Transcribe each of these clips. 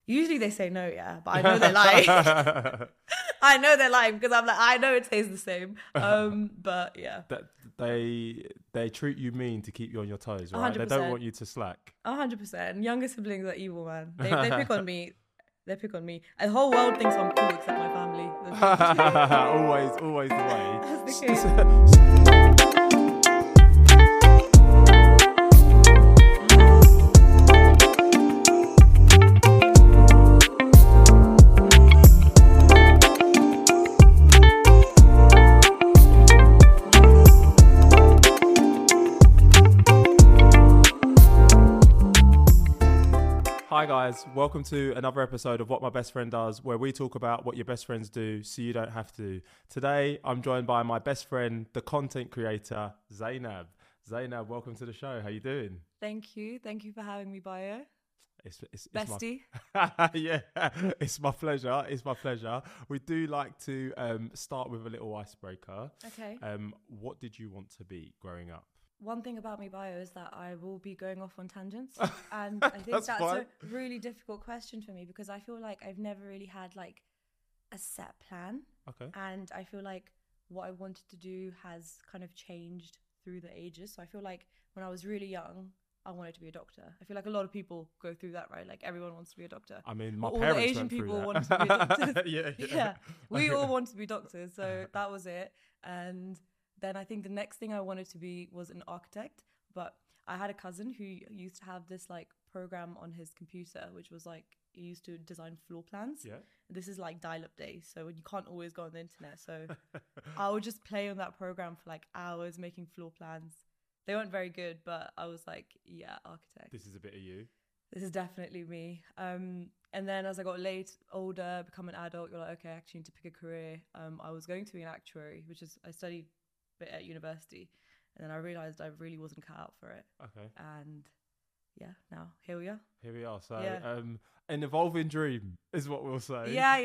Usually they say no, yeah, but I know they're lying. I know they're lying because I'm like, I know it tastes the same. But yeah. That they treat you mean to keep you on your toes, right? 100%. They don't want you to slack. 100%. Younger siblings are evil, man. They pick on me. They pick on me. The whole world thinks I'm cool except my family. always the way. That's the case. Hi guys, welcome to another episode of What My Best Friend Does, where we talk about what your best friends do so you don't have to. Today, I'm joined by my best friend, the content creator, Zainab. Zainab, welcome to the show. How you doing? Thank you. Thank you for having me, Bio. It's Bestie. Yeah, it's my pleasure. It's my pleasure. We do like to start with a little icebreaker. Okay. What did you want to be growing up? One thing about me, Bio, is that I will be going off on tangents. And I think that's fine. a really difficult question for me because I feel like I've never really had like a set plan. Okay. And I feel like what I wanted to do has kind of changed through the ages. So I feel like when I was really young, I wanted to be a doctor. I feel like a lot of people go through that, right? Like everyone wants to be a doctor. I mean, my all parents the Asian went through people that. wanted to be doctors. Yeah. We all wanted to be doctors, so that was it. And then I think the next thing I wanted to be was an architect. But I had a cousin who used to have this like program on his computer, which was like he used to design floor plans. Yeah. This is like dial-up days, so you can't always go on the internet. So I would just play on that program for like hours making floor plans. They weren't very good, but I was like, yeah, architect. This is a bit of you. This is definitely me. And then as I got older, become an adult, you're like, okay, I actually need to pick a career. I was going to be an actuary, which is, I studied a bit at university. And then I realized I really wasn't cut out for it. Okay. And yeah, now here we are. Here we are. So, Yeah. an evolving dream is what we'll say. Yeah,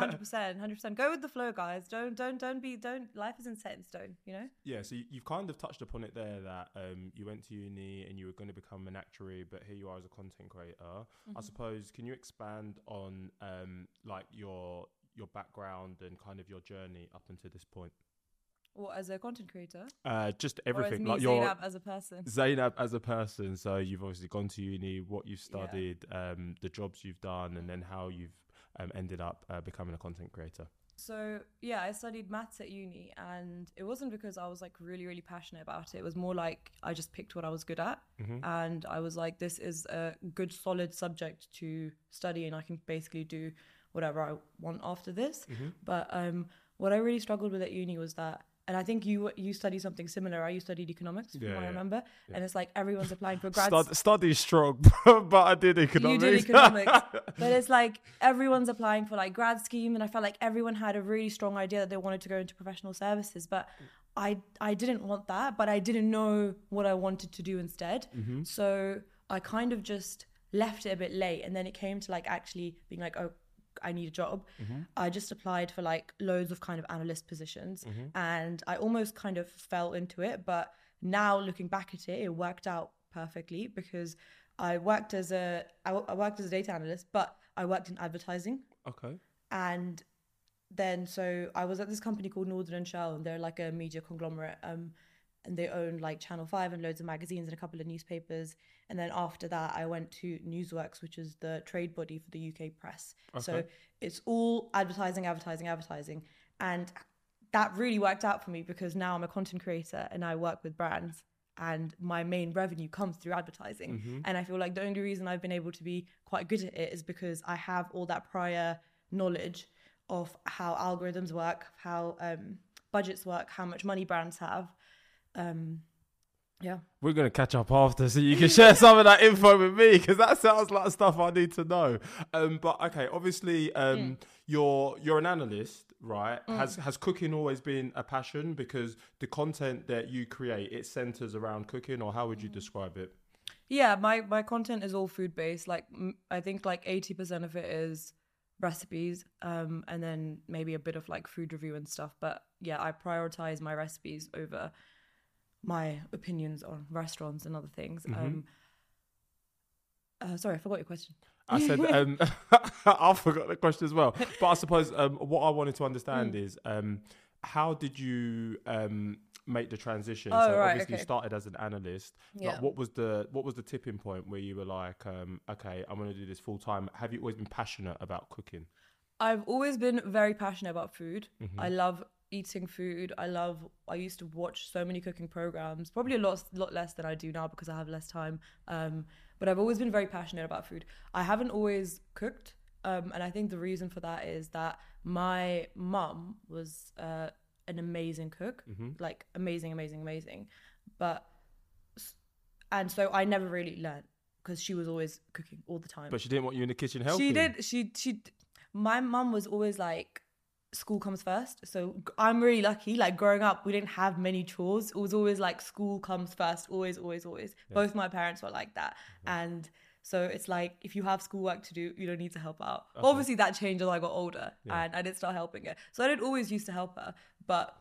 100%. Go with the flow, guys. Don't. Life isn't set in stone, you know. Yeah. So you've kind of touched upon it there that you went to uni and you were going to become an actuary, but here you are as a content creator. Mm-hmm. I suppose. Can you expand on like your background and kind of your journey up until this point? Or as a content creator? Just everything. Or as me, like Zainab as a person. Zainab as a person. So you've obviously gone to uni, what you've studied, the jobs you've done, and then how you've ended up becoming a content creator. So yeah, I studied maths at uni, and it wasn't because I was like really, really passionate about it. It was more like I just picked what I was good at, and I was like, this is a good, solid subject to study, and I can basically do whatever I want after this. But what I really struggled with at uni was that. And I think you studied something similar. You studied economics, from what I remember. Yeah. And it's like everyone's applying for grad. Study strong, but I did economics. You did economics. But it's like everyone's applying for like grad scheme. And I felt like everyone had a really strong idea that they wanted to go into professional services. But I didn't want that. But I didn't know what I wanted to do instead. So I kind of just left it a bit late. And then it came to like actually being like, oh, I need a job. I just applied for like loads of kind of analyst positions and I almost kind of fell into it. But now looking back at it, it worked out perfectly because I worked as a data analyst, but I worked in advertising. Okay. And then so I was at this company called Northern & Shell, and they're like a media conglomerate. And they own like Channel 5 and loads of magazines and a couple of newspapers. And then after that, I went to Newsworks, which is the trade body for the UK press. Okay. So it's all advertising. And that really worked out for me because now I'm a content creator and I work with brands and my main revenue comes through advertising. And I feel like the only reason I've been able to be quite good at it is because I have all that prior knowledge of how algorithms work, how budgets work, how much money brands have. Yeah, we're gonna catch up after so you can share some of that info with me because that sounds like stuff I need to know. But okay, obviously, you're an analyst, right? Has cooking always been a passion because the content that you create it centers around cooking, or how would you describe it? Yeah, my content is all food based. Like I think like 80% of it is recipes, and then maybe a bit of like food review and stuff. But yeah, I prioritize my recipes over my opinions on restaurants and other things. Sorry, I forgot your question. I said, I forgot the question as well. But I suppose what I wanted to understand is how did you make the transition? Oh, So right, obviously you okay. started as an analyst. Yeah. Like, what was the tipping point where you were like, okay, I'm going to do this full time? Have you always been passionate about cooking? I've always been very passionate about food. Mm-hmm. I love eating food. I used to watch so many cooking programs, probably a lot less than I do now because I have less time. But I've always been very passionate about food. I haven't always cooked. And I think the reason for that is that my mum was an amazing cook, like amazing. And so I never really learned because she was always cooking all the time. But she didn't want you in the kitchen helping. She did. My mum was always like, school comes first. So I'm really lucky. Like growing up, we didn't have many chores. It was always like school comes first. Always. Yeah. Both my parents were like that. And so it's like, if you have schoolwork to do, you don't need to help out. Okay. Obviously that changed as I got older and I did start helping her. So I didn't always used to help her, but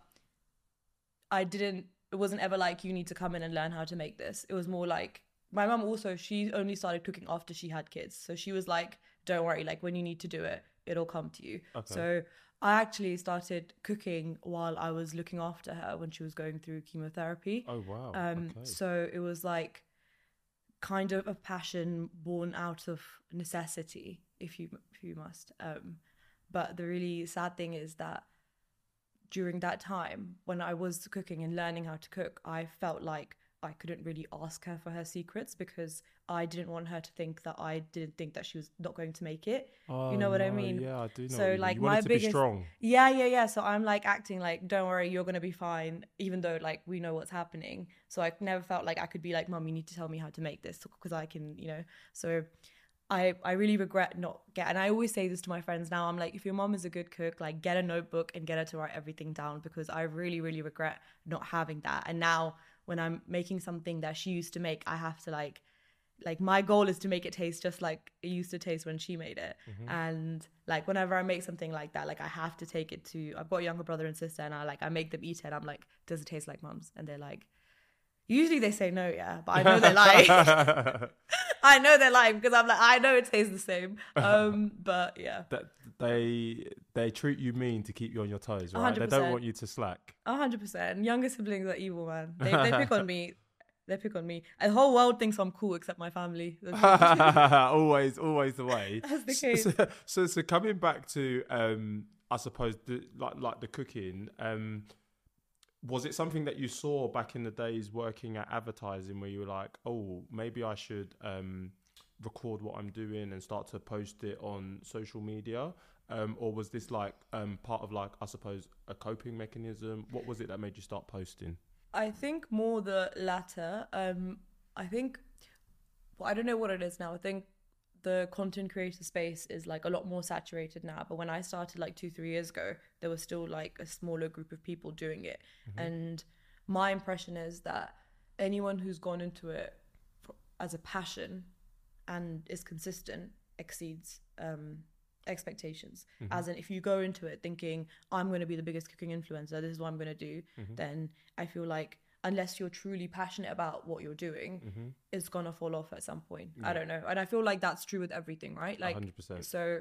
it wasn't ever like, you need to come in and learn how to make this. It was more like, my mum also, she only started cooking after she had kids. So she was like, don't worry, like when you need to do it, it'll come to you. Okay. So I actually started cooking while I was looking after her when she was going through chemotherapy. Oh, wow. Okay. So it was like kind of a passion born out of necessity, if you must. But the really sad thing is that during that time, when I was cooking and learning how to cook, I felt like I couldn't really ask her for her secrets because I didn't want her to think that I didn't think that she was not going to make it. Oh, you know what I mean? Yeah, I do know. So like you wanted my to biggest, be strong. Yeah. So I'm like acting like, don't worry, you're gonna be fine, even though like we know what's happening. So I never felt like I could be like, Mum, you need to tell me how to make this because I can, So I really regret and I always say this to my friends now. I'm like, if your mom is a good cook, like get a notebook and get her to write everything down because I really, really regret not having that. And now when I'm making something that she used to make, I have to like my goal is to make it taste just like it used to taste when she made it. And like whenever I make something like that, like I have to take it to, I've got a younger brother and sister and I make them eat it and I'm like, does it taste like Mum's? And they're like, usually they say no, yeah, but I know they're lying. I know they're lying because I'm like, I know it tastes the same. But yeah. They treat you mean to keep you on your toes, right? 100%. They don't want you to slack. 100%. Younger siblings are evil, man. They pick on me. They pick on me. The whole world thinks I'm cool except my family. always the way. That's the case. So coming back to, I suppose, like the cooking, was it something that you saw back in the days working at advertising where you were like, oh, maybe I should record what I'm doing and start to post it on social media? Or was this like part of like, I suppose, a coping mechanism? What was it that made you start posting? I think more the latter. I think, well, I don't know what it is now. I think the content creator space is like a lot more saturated now. But when I started like 2-3 years ago, there was still like a smaller group of people doing it. And my impression is that anyone who's gone into it as a passion and is consistent exceeds expectations. As in, if you go into it thinking I'm going to be the biggest cooking influencer, this is what I'm going to do, then I feel like unless you're truly passionate about what you're doing, it's gonna fall off at some point. I don't know, and I feel like that's true with everything, right? Like 100%. So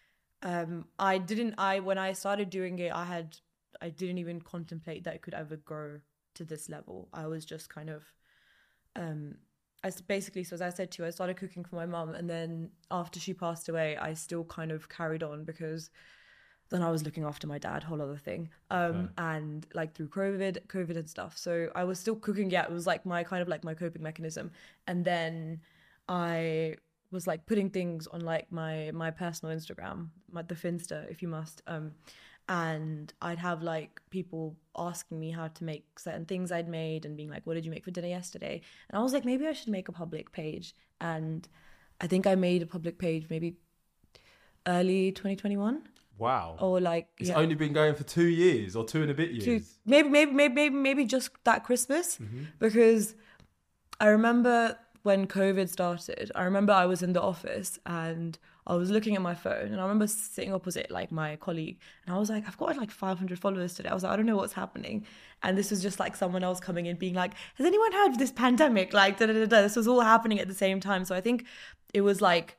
when I started doing it, I didn't even contemplate that it could ever grow to this level. I was just kind of so as I said to you, I started cooking for my mum, and then after she passed away, I still kind of carried on because then I was looking after my dad, whole other thing. And like through COVID and stuff. So I was still cooking. Yeah, it was like my coping mechanism. And then I was like putting things on like my personal Instagram, the Finsta, if you must. And I'd have like people asking me how to make certain things I'd made and being like, what did you make for dinner yesterday? And I was like, maybe I should make a public page. And I think I made a public page maybe early 2021. Wow. Or like it's only been going for 2 years or 2 and a bit years. Maybe just that Christmas. Because I remember when COVID started, I remember I was in the office and I was looking at my phone and I remember sitting opposite like my colleague and I was like, I've got like 500 followers today. I was like, I don't know what's happening. And this was just like someone else coming in being like, has anyone heard of this pandemic? Like, This was all happening at the same time. So I think it was like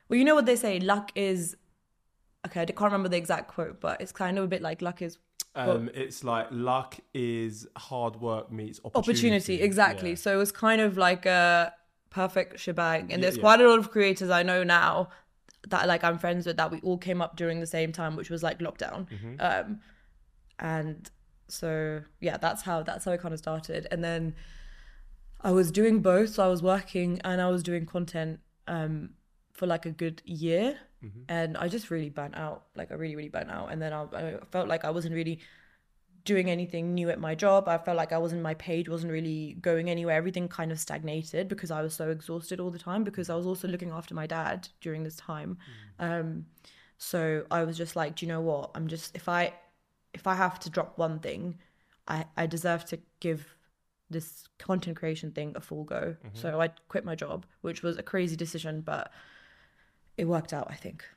Well, you know what they say, luck is, okay, I can't remember the exact quote, but it's kind of a bit like luck is It's like luck is hard work meets opportunity. Exactly. Yeah. So it was kind of like a perfect shebang. And there's Yeah. quite a lot of creators I know now that like I'm friends with that we all came up during the same time, which was like lockdown. And so yeah, that's how it kind of started. And then I was doing both. So I was working and I was doing content for like a good year. And I just really burnt out. Like I really, really burnt out. And then I felt like I wasn't really doing anything new at my job. I felt like my page wasn't really going anywhere. Everything kind of stagnated because I was so exhausted all the time, because I was also looking after my dad during this time. So I was just like, do you know what? I'm just, if I have to drop one thing, I deserve to give this content creation thing a full go. So I quit my job, which was a crazy decision, but it worked out, I think.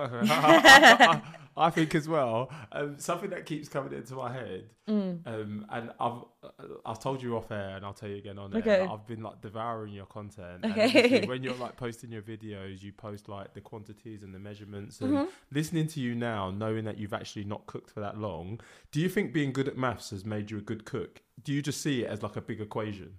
I think as well. Something that keeps coming into my head, and I've told you off air, and I'll tell you again on air. Okay. I've been like devouring your content. Okay. And obviously when you're like posting your videos, you post like the quantities and the measurements. And listening to you now, knowing that you've actually not cooked for that long, do you think being good at maths has made you a good cook? Do you just see it as like a big equation?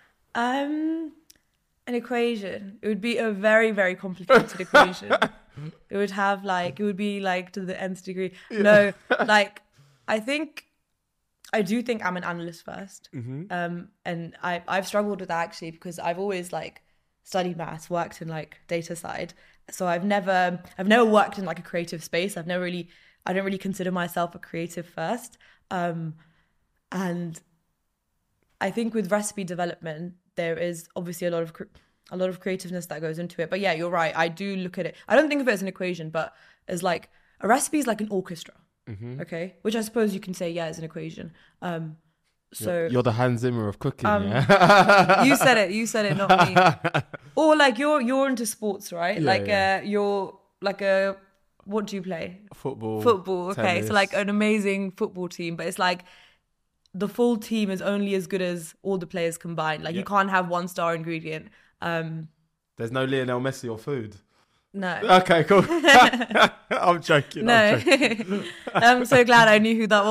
An equation. It would be a very, very complicated equation. It would be like to the nth degree. Yeah. No, like I do think I'm an analyst first. And I've struggled with that actually, because I've always like studied maths, worked in like data side. So I've never worked in like a creative space. I don't really consider myself a creative first. And I think with recipe development, there is obviously a lot of creativeness that goes into it. But yeah, you're right. I do look at it. I don't think of it as an equation, but as like a recipe is like an orchestra. Okay, which I suppose you can say is an equation. So you're the Hans Zimmer of cooking. Yeah? You said it, not me. Or like you're into sports, right? You're like what do you play? Football. Okay, tennis. So like an amazing football team, but it's like the full team is only as good as all the players combined. Like you can't have one star ingredient. There's no Lionel Messi or food. No. Okay, cool. I'm joking. No. I'm so glad I knew who that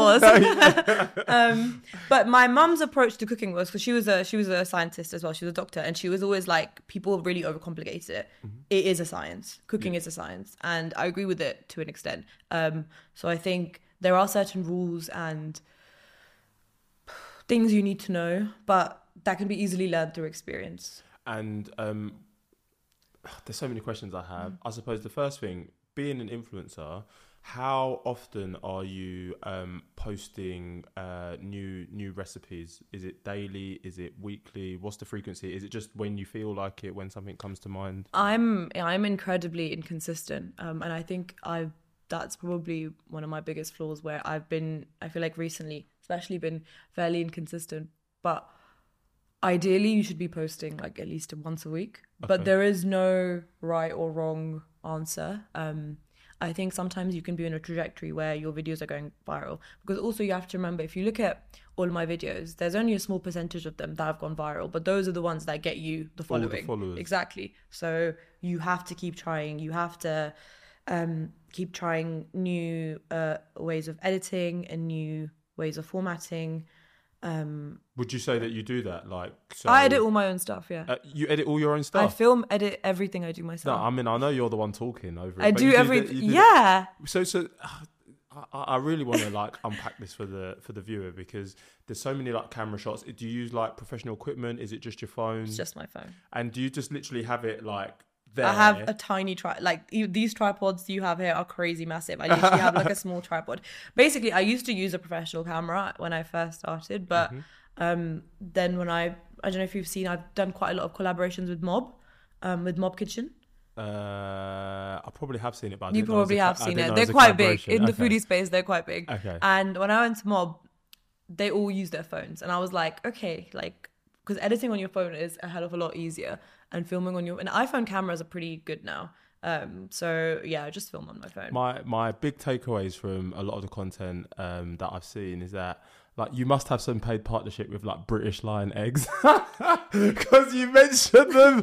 was. But my mum's approach to cooking was, because she was a scientist as well. She was a doctor, and she was always like, people really overcomplicate it. It is a science. Cooking is a science, and I agree with it to an extent. So I think there are certain rules and things you need to know, but that can be easily learned through experience. And there's so many questions I have. I suppose the first thing, being an influencer, how often are you posting new recipes? Is it daily? Is it weekly? What's the frequency? Is it just when you feel like it, when something comes to mind? I'm incredibly inconsistent, and I think that's probably one of my biggest flaws, where I feel like recently especially been fairly inconsistent. But ideally you should be posting like at least once a week. Okay. But there is no right or wrong answer. I think sometimes you can be in a trajectory where your videos are going viral, because also you have to remember, if you look at all of my videos, there's only a small percentage of them that have gone viral, but those are the ones that get you the following. All the followers. Exactly. So you have to keep trying. You have to keep trying new ways of editing and new ways of formatting. Would you say that you do that? Like, so, I edit all my own stuff. Yeah. You edit all your own stuff. I film, edit everything I do myself. No, I mean, I know you're the one talking over it. I do everything. Yeah. So I really want to like unpack this for the viewer, because there's so many like camera shots. Do you use like professional equipment? Is it just your phone? It's just my phone. And do you just literally have it like there? I have a tiny these tripods you have here are crazy massive. I literally have like a small tripod. Basically, I used to use a professional camera when I first started, but then when I don't know if you've seen, I've done quite a lot of collaborations with Mob Kitchen. I probably have seen it, but you probably have seen it. They're quite big in the foodie space. They're quite big. Okay. And when I went to Mob, they all use their phones, and I was like, okay, like, because editing on your phone is a hell of a lot easier, and filming on and iPhone cameras are pretty good now. So yeah, I just film on my phone. My big takeaways from a lot of the content that I've seen is that like you must have some paid partnership with like British Lion Eggs because you mentioned them.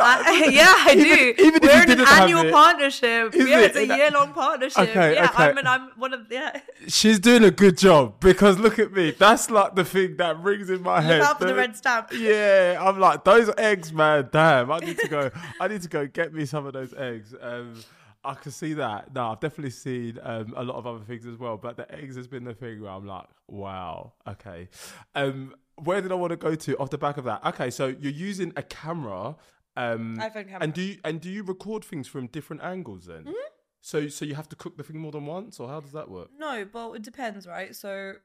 I do. Even We're if you in an didn't have annual it, partnership. is Yeah, it? it's a year-long partnership. Okay, yeah, okay. I'm one of she's doing a good job because look at me. That's like the thing that rings in my head. Look out for the red stamp. Yeah, I'm like those eggs, man. Damn, I need to go get me some of those eggs. I can see that. No, I've definitely seen a lot of other things as well, but the eggs has been the thing where I'm like, wow, okay. Where did I want to go to off the back of that? Okay, so you're using a camera, iPhone camera, and do you record things from different angles then? Mm-hmm. So you have to cook the thing more than once, or how does that work? No, well, it depends, right? So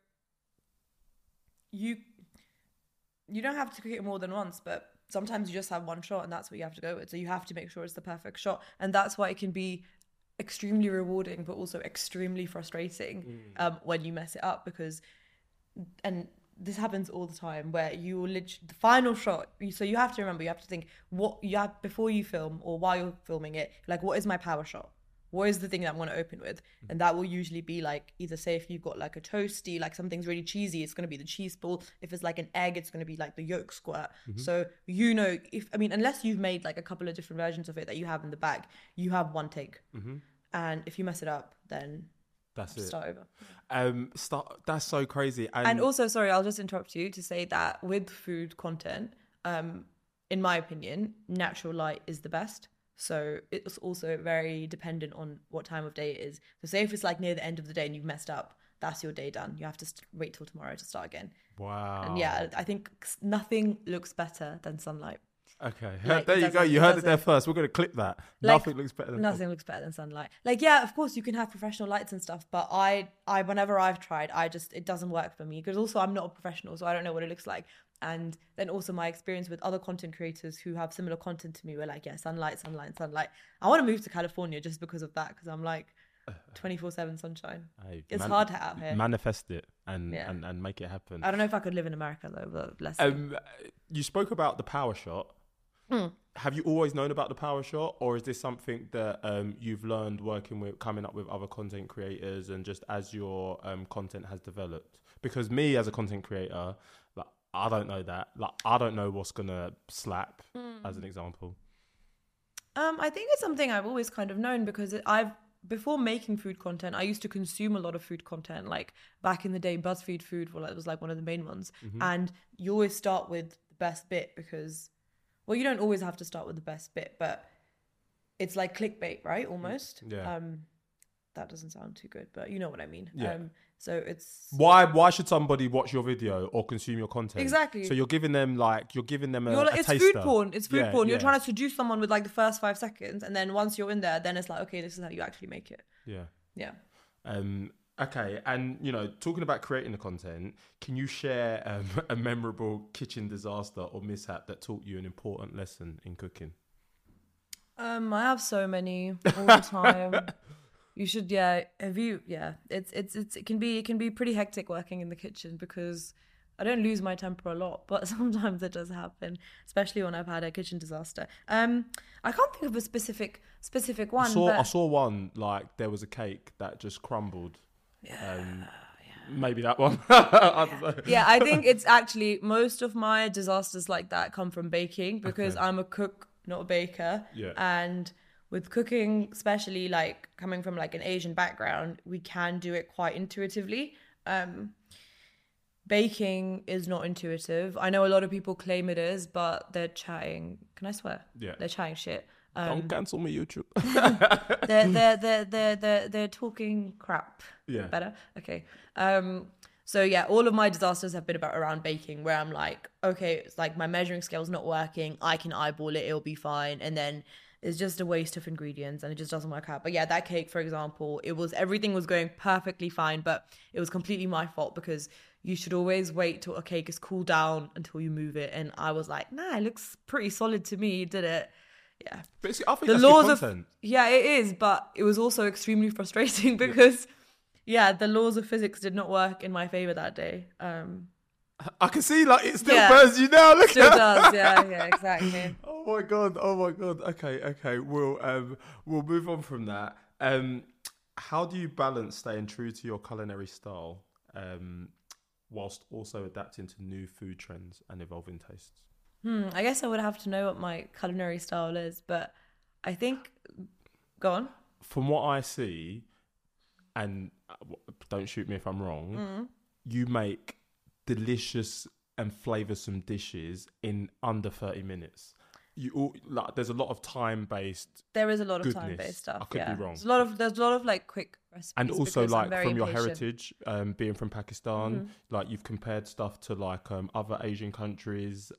you don't have to cook it more than once, but sometimes you just have one shot and that's what you have to go with. So you have to make sure it's the perfect shot. And that's why it can be extremely rewarding, but also extremely frustrating when you mess it up and this happens all the time where you will literally, the final shot. So you have to remember, you have to think what you have before you film or while you're filming it, like what is my power shot? What is the thing that I'm going to open with? And that will usually be like, either say if you've got like a toasty, like something's really cheesy, it's going to be the cheese ball. If it's like an egg, it's going to be like the yolk squirt. Mm-hmm. So, unless you've made like a couple of different versions of it that you have in the bag, you have one take. Mm-hmm. And if you mess it up, then that's it. Start over. That's so crazy. And also, sorry, I'll just interrupt you to say that with food content, in my opinion, natural light is the best. So it's also very dependent on what time of day it is. So say if it's like near the end of the day and you've messed up, that's your day done. You have to wait till tomorrow to start again. Wow. And yeah, I think nothing looks better than sunlight. Okay, like, there you go. You heard it there first. We're going to clip that. Like, nothing looks better than sunlight. Like, yeah, of course you can have professional lights and stuff, but I whenever I've tried, it doesn't work for me because also I'm not a professional, so I don't know what it looks like. And then also my experience with other content creators who have similar content to me were like, yeah, sunlight. I want to move to California just because of that, because I'm like 24/7 sunshine. It's hard out here. Manifest it and make it happen. I don't know if I could live in America though, but less. You spoke about the power shot. Have you always known about the power shot, or is this something that you've learned coming up with other content creators and just as your content has developed? Because me as a content creator, like, I don't know that. Like, I don't know what's gonna slap, as an example. I think it's something I've always kind of known because before making food content, I used to consume a lot of food content. Like back in the day, BuzzFeed Food was like one of the main ones. Mm-hmm. And you always start with the best bit because, well, you don't always have to start with the best bit, but it's like clickbait, right? Almost. Yeah. That doesn't sound too good, but you know what I mean. Yeah. So it's why should somebody watch your video or consume your content? Exactly. So you're giving them a it's taster. food porn. It's food porn. Yeah. You're trying to seduce someone with like the first 5 seconds, and then once you're in there, then it's like, okay, this is how you actually make it. Yeah. Yeah. Okay, and talking about creating the content, can you share a memorable kitchen disaster or mishap that taught you an important lesson in cooking? I have so many all the time. You should, it can be pretty hectic working in the kitchen because I don't lose my temper a lot, but sometimes it does happen, especially when I've had a kitchen disaster. I can't think of a specific one. I saw one, like there was a cake that just crumbled. Maybe that one. I don't know. Yeah, I think it's actually most of my disasters like that come from baking because I'm a cook, not a baker. Yeah. And with cooking, especially like coming from like an Asian background, we can do it quite intuitively. Baking is not intuitive. I know a lot of people claim it is, but they're chatting. Can I swear? Yeah. They're chatting shit. Don't cancel me, YouTube. they're talking crap. Yeah. Better? Okay. So yeah, all of my disasters have been around baking where I'm like, okay, it's like my measuring scale's not working. I can eyeball it. It'll be fine. And then it's just a waste of ingredients and it just doesn't work out. But yeah, that cake, for example, everything was going perfectly fine, but it was completely my fault because you should always wait till a cake is cooled down until you move it. And I was like, nah, it looks pretty solid to me. You did it. Yeah. But I think that's good content. Yeah, it is. But it was also extremely frustrating because, the laws of physics did not work in my favor that day. I can see, like, it still burns you now. Look, still does. Yeah, exactly. Oh my god. Okay. We'll move on from that. How do you balance staying true to your culinary style whilst also adapting to new food trends and evolving tastes? I guess I would have to know what my culinary style is, but I think, go on. From what I see, and don't shoot me if I'm wrong, you make delicious and flavoursome dishes in under 30 minutes. There's a lot of time-based. There is a lot of goodness. Time-based stuff. I could be wrong. There's a lot of like quick recipes. And also like from your impatient. heritage, being from Pakistan, like you've compared stuff to like other Asian countries.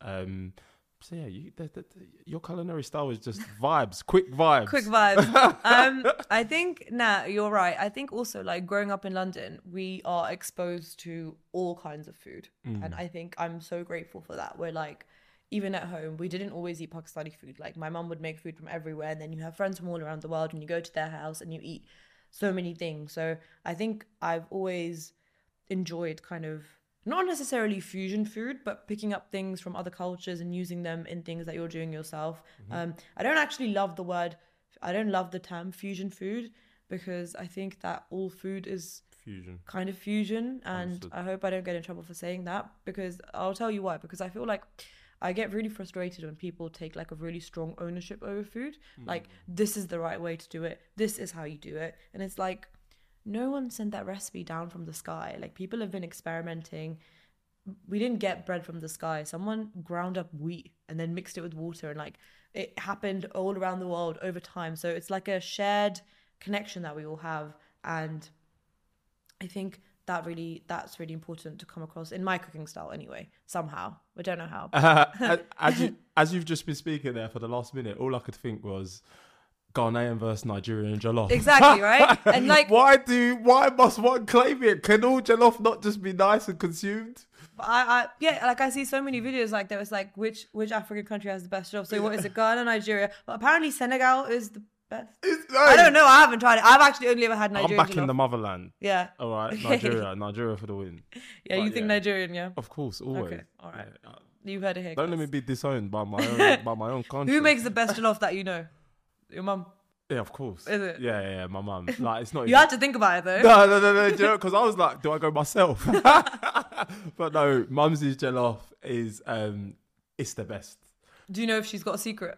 So yeah, your culinary style is just vibes, quick vibes. Quick vibes. I think, you're right. I think also like growing up in London, we are exposed to all kinds of food. And I think I'm so grateful for that. We're like, even at home, we didn't always eat Pakistani food. Like my mum would make food from everywhere, and then you have friends from all around the world and you go to their house and you eat so many things. So I think I've always enjoyed kind of not necessarily fusion food, but picking up things from other cultures and using them in things that you're doing yourself. I don't actually love I don't love the term fusion food, because I think that all food is kind of fusion. And understood. I hope I don't get in trouble for saying that, because I'll tell you why. Because I feel like I get really frustrated when people take like a really strong ownership over food. Like, this is the right way to do it. This is how you do it. And it's like, no one sent that recipe down from the sky. Like, people have been experimenting. We didn't get bread from the sky. Someone ground up wheat and then mixed it with water, and like it happened all around the world over time. So it's like a shared connection that we all have. And I think that's really important to come across in my cooking style anyway, somehow. I don't know how. As you've just been speaking there for the last minute, all I could think was Ghanaian versus Nigerian jollof. Exactly, right? And like, why must one claim it? Can all jollof not just be nice and consumed? I see so many videos like there was like which African country has the best jollof. So what is it? Ghana, Nigeria. But apparently Senegal is the best. I don't know. I haven't tried it. I've actually only ever had Nigerian. I'm back jollof. in the motherland. Yeah. All right, Nigeria for the win. Yeah, but you think Nigerian? Yeah. Of course, always. Okay, all right. Yeah. You've heard it here. Don't let me be disowned by my own country. Who makes the best jollof that you know? Your mum. Yeah, of course. Is it? Yeah, my mum. Like, it's not. You had to think about it though. No. Because I was like, do I go myself? But no, Mumsy's jollof is it's the best. Do you know if she's got a secret?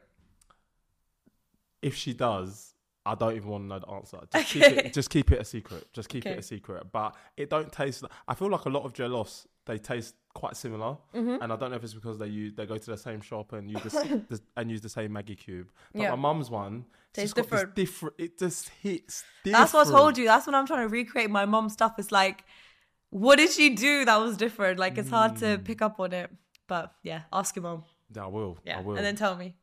If she does, I don't even want to know the answer. Just keep it a secret. Just keep it a secret. But it don't taste. I feel like a lot of jollofs, they taste quite similar, and I don't know if it's because they go to the same shop and use the same Maggi cube. But my mum's one tastes different. It just hits different. That's what I told you. That's when I'm trying to recreate my mum's stuff. It's like, what did she do that was different? Like, it's hard to pick up on it. But yeah, ask your mum. Yeah, I will. Yeah, I will. And then tell me.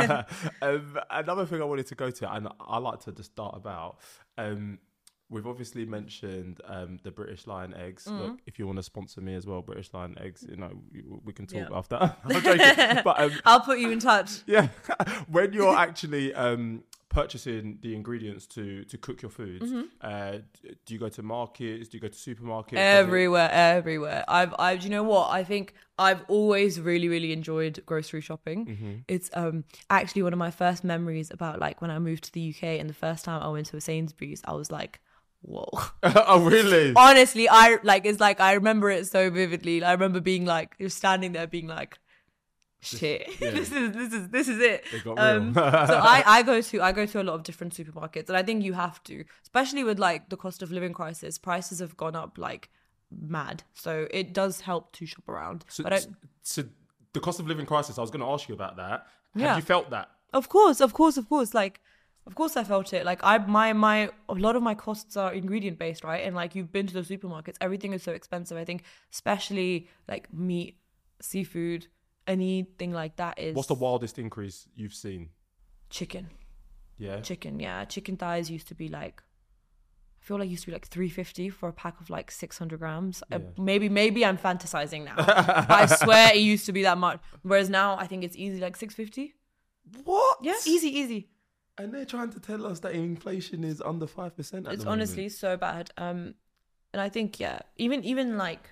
Another thing I wanted to go to, and I like to just start about. We've obviously mentioned the British Lion eggs. Look, if you want to sponsor me as well, British Lion eggs, we can talk after. I'm joking. But I'll put you in touch. Yeah, when you're actually purchasing the ingredients to cook your food, do you go to markets? Do you go to supermarkets? Everywhere. I've you know what? I think I've always really, really enjoyed grocery shopping. It's actually one of my first memories about like when I moved to the UK, and the first time I went to a Sainsbury's, I was like, whoa. Oh, really? Honestly, I remember it so vividly. I remember being like, you're standing there being like, shit, this is it. It got real. So I go to a lot of different supermarkets, and I think you have to, especially with like the cost of living crisis. Prices have gone up like mad, so it does help to shop around. So the cost of living crisis, I was going to ask you about that. Yeah. Have you felt that? Of course. Like, of course I felt it. Like a lot of my costs are ingredient based, right? And like, you've been to the supermarkets, everything is so expensive. I think especially like meat, seafood, anything like that is. What's the wildest increase you've seen? Chicken. Yeah. Chicken thighs used to be like, I feel like used to be like $3.50 for a pack of like 600 grams. Yeah. Maybe I'm fantasizing now. But I swear it used to be that much. Whereas now I think it's easy like $6.50. What? Yeah, easy. And they're trying to tell us that inflation is under 5%. It's honestly so bad. And I think even like,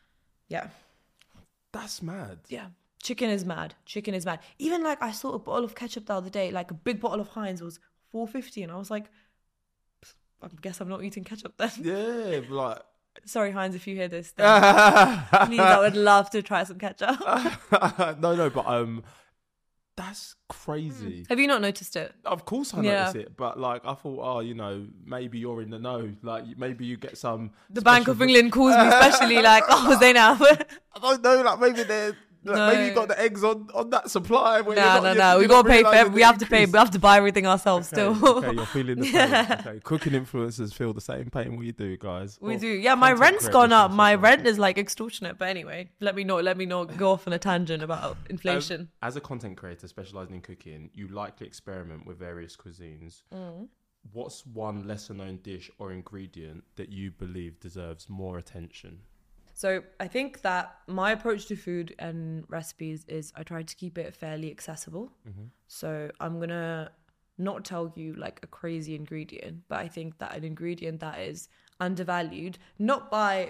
that's mad. Yeah. Chicken is mad. Even like I saw a bottle of ketchup the other day, like a big bottle of Heinz was $4.50, and I was like, I guess I'm not eating ketchup then. Yeah, like Sorry, Heinz, if you hear this, then please, I would love to try some ketchup. No, but that's crazy. Have you not noticed it? Of course I noticed it, but like I thought, oh, you know, maybe you're in the know. Like maybe you get some. The Bank of England calls me especially like, oh, they now. I don't know, like maybe they're. Like, maybe you got the eggs on that supply. No. We got to pay for. We have to pay. We have to buy everything ourselves still. Okay, you're feeling the pain. Okay, cooking influencers feel the same pain we do, guys. We do. Yeah, my rent's gone up. My rent is like extortionate. But anyway, let me not go off on a tangent about inflation. As a content creator specializing in cooking, you likely experiment with various cuisines. What's one lesser known dish or ingredient that you believe deserves more attention? So I think that my approach to food and recipes is I try to keep it fairly accessible. So I'm going to not tell you like a crazy ingredient, but I think that an ingredient that is undervalued, not by,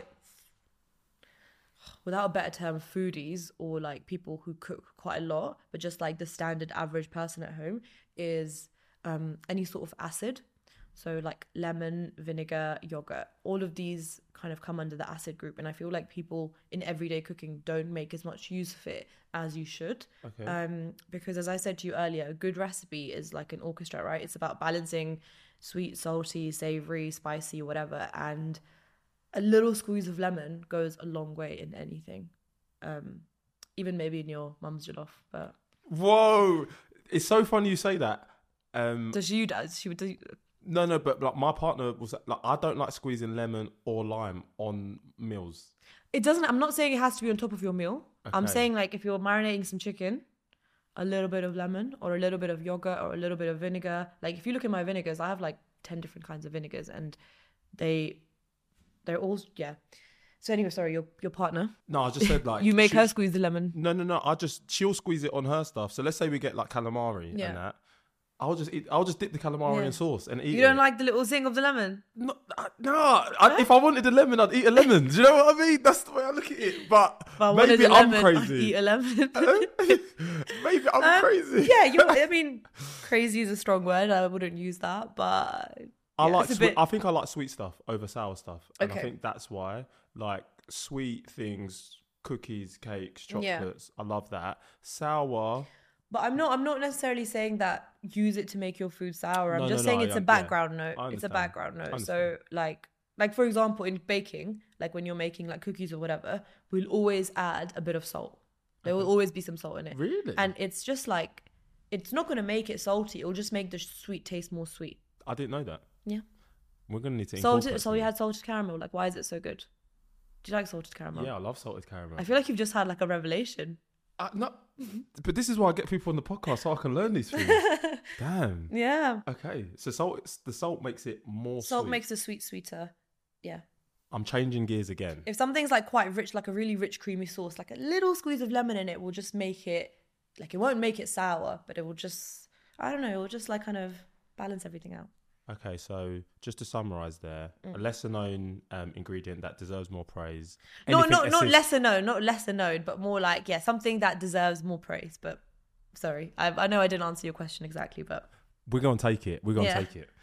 without a better term, foodies or like people who cook quite a lot, but just like the standard average person at home, is any sort of acid. So like lemon, vinegar, yogurt, all of these kind of come under the acid group. And I feel like people in everyday cooking don't make as much use of it as you should. Okay. Because as I said to you earlier, a good recipe is like an orchestra, right? It's about balancing sweet, salty, savory, spicy, whatever. And a little squeeze of lemon goes a long way in anything. Even maybe in your mum's jollof. But whoa, it's so funny you say that. She would do. No, but like my partner was like, I don't like squeezing lemon or lime on meals. It doesn't. I'm not saying it has to be on top of your meal. Okay. I'm saying like if you're marinating some chicken, a little bit of lemon or a little bit of yogurt or a little bit of vinegar. Like if you look at my vinegars, I have like 10 different kinds of vinegars, and they're all So anyway, sorry, your partner. No, I just said like you make her squeeze the lemon. No. She'll squeeze it on her stuff. So let's say we get like calamari and that. I'll just dip the calamari in sauce and eat it. You don't like the little zing of the lemon? No. If I wanted a lemon, I'd eat a lemon. Do you know what I mean? That's the way I look at it. But maybe I'm crazy. I'd eat a lemon. Maybe I'm crazy. Yeah, I mean, crazy is a strong word. I wouldn't use that, but I think I like sweet stuff over sour stuff, and I think that's why. Like sweet things, cookies, cakes, chocolates. I love that. Sour. But I'm not necessarily saying that use it to make your food sour. I'm just saying it's a background note. It's a background note. So like for example, in baking, like when you're making like cookies or whatever, we'll always add a bit of salt. There will always be some salt in it. Really? And it's just like, it's not going to make it salty. It'll just make the sweet taste more sweet. I didn't know that. Yeah. We're going to need to incorporate So you had salted caramel. Like, why is it so good? Do you like salted caramel? Yeah, I love salted caramel. I feel like you've just had like a revelation. No, but this is why I get people on the podcast so I can learn these things. Damn. Yeah. Okay, so the salt makes it more salt sweet. Makes the sweet sweeter. Yeah. I'm changing gears again. If something's like quite rich, like a really rich creamy sauce, like a little squeeze of lemon in it will just make it, like it won't make it sour, but it will just, I don't know, it will just like kind of balance everything out. Okay, so just to summarise there, a lesser known ingredient that deserves more praise. Not lesser known, but more like, something that deserves more praise. But sorry, I know I didn't answer your question exactly, but we're going to take it. We're going to take it.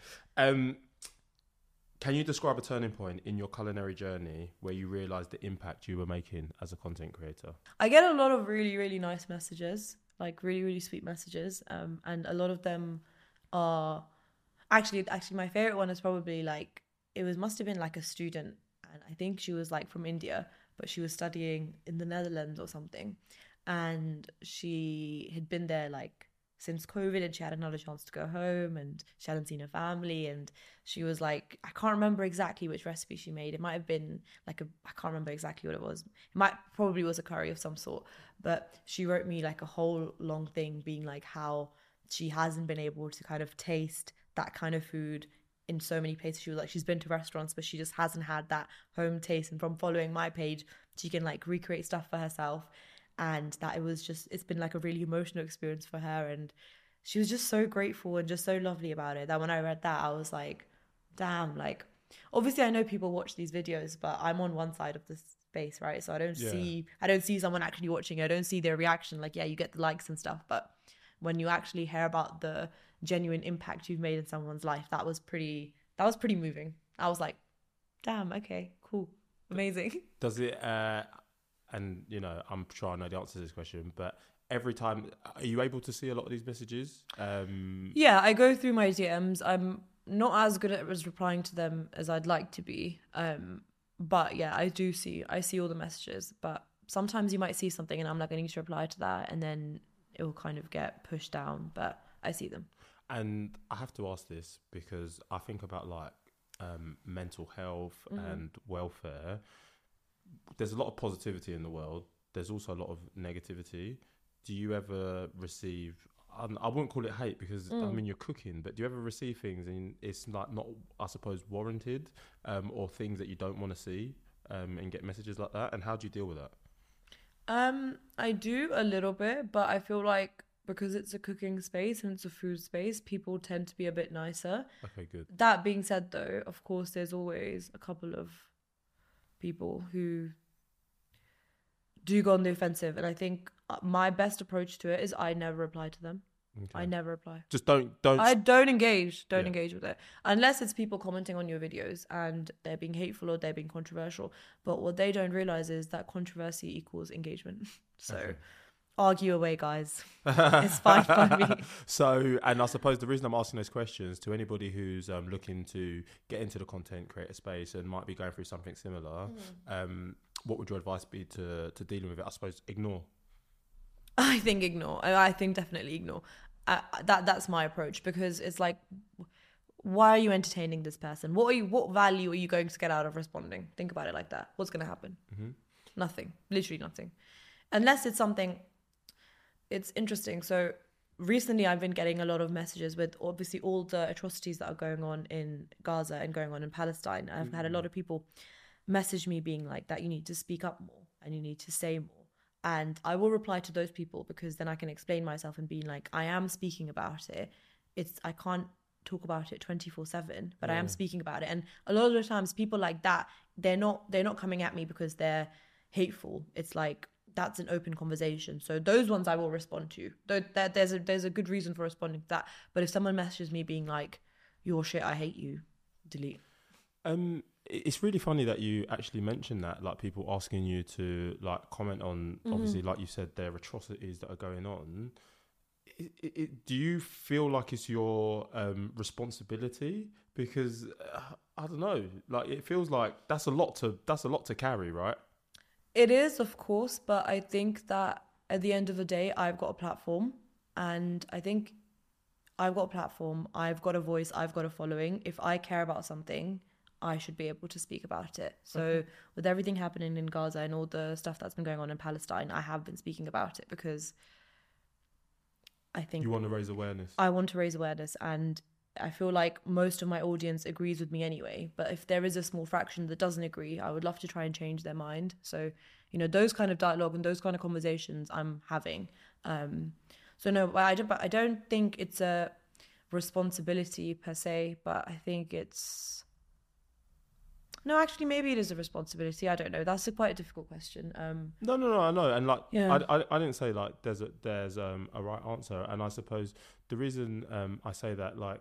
Can you describe a turning point in your culinary journey where you realised the impact you were making as a content creator? I get a lot of really, really nice messages, like really, really sweet messages. And a lot of them are... Actually, my favorite one is probably like, must have been like a student, and I think she was like from India, but she was studying in the Netherlands or something, and she had been there like since COVID, and she had another chance to go home, and she hadn't seen her family, and she was like, I can't remember exactly which recipe she made. It might have been like I can't remember exactly what it was. Probably was a curry of some sort, but she wrote me like a whole long thing being like how she hasn't been able to kind of taste that kind of food in so many places. She was like, she's been to restaurants, but she just hasn't had that home taste. And from following my page, she can like recreate stuff for herself. And that it's been like a really emotional experience for her. And she was just so grateful and just so lovely about it that when I read that, I was like, damn, like, obviously I know people watch these videos, but I'm on one side of the space, right? So I don't see someone actually watching it. I don't see their reaction. Like, you get the likes and stuff, but when you actually hear about the genuine impact you've made in someone's life, that was pretty moving. I was like, damn, okay, cool. Amazing. Does it, and you know, I'm sure I know the answer to this question, but every time, are you able to see a lot of these messages? Yeah, I go through my DMs. I'm not as good at replying to them as I'd like to be. But yeah, I see all the messages, but sometimes you might see something and I'm like, I need to reply to that, and then it will kind of get pushed down, but I see them. And I have to ask this because I think about like mental health and welfare. There's a lot of positivity in the world. There's also a lot of negativity. Do you ever receive, I wouldn't call it hate because I mean you're cooking, but do you ever receive things and it's like not, I suppose, warranted, or things that you don't want to see, and get messages like that? And how do you deal with that? I do a little bit, but I feel like because it's a cooking space and it's a food space, people tend to be a bit nicer. Okay, good. That being said, though, of course, there's always a couple of people who do go on the offensive, and I think my best approach to it is I never reply to them. Okay. I never reply. Just don't. I don't engage. Yeah. Engage with it unless it's people commenting on your videos and they're being hateful or they're being controversial. But what they don't realize is that controversy equals engagement. So Okay. argue away, guys. It's fine by me. So, and I suppose the reason I'm asking those questions to anybody who's looking to get into the content creator space and might be going through something similar, what would your advice be to dealing with it? I suppose ignore. I think ignore. I think definitely ignore. That's my approach, because it's like, why are you entertaining this person? What value are you going to get out of responding? Think about it like that. What's going to happen? Nothing. Literally nothing. Unless it's something. It's interesting. So recently I've been getting a lot of messages with obviously all the atrocities that are going on in Gaza and going on in Palestine. I've had a lot of people message me being like that you need to speak up more and you need to say more. And I will reply to those people because then I can explain myself and be like, I am speaking about it. I can't talk about it 24/7, but I am speaking about it. And a lot of the times people like that, they're not coming at me because they're hateful. It's like, that's an open conversation. So those ones I will respond to. There's a good reason for responding to that. But if someone messages me being like, "You're shit, I hate you," delete. It's really funny that you actually mentioned that, like people asking you to like comment on, obviously, like you said, there are atrocities that are going on. Do you feel like it's your responsibility? Because I don't know, like it feels like that's a lot to carry, right? It is, of course, but I think that at the end of the day, I've got a platform, and I think I've got a platform, I've got a voice, I've got a following. If I care about something, I should be able to speak about it. So with everything happening in Gaza and all the stuff that's been going on in Palestine, I have been speaking about it because I think you want to raise awareness. I want to raise awareness, and I feel like most of my audience agrees with me anyway. But if there is a small fraction that doesn't agree, I would love to try and change their mind. So, you know, those kind of dialogue and those kind of conversations I'm having. So no, I don't think it's a responsibility per se, but I think it's... No, actually, maybe it is a responsibility. I don't know. That's quite a difficult question. No, I know, and like, Yeah. I didn't say like there's a right answer, and I suppose the reason I say that, like,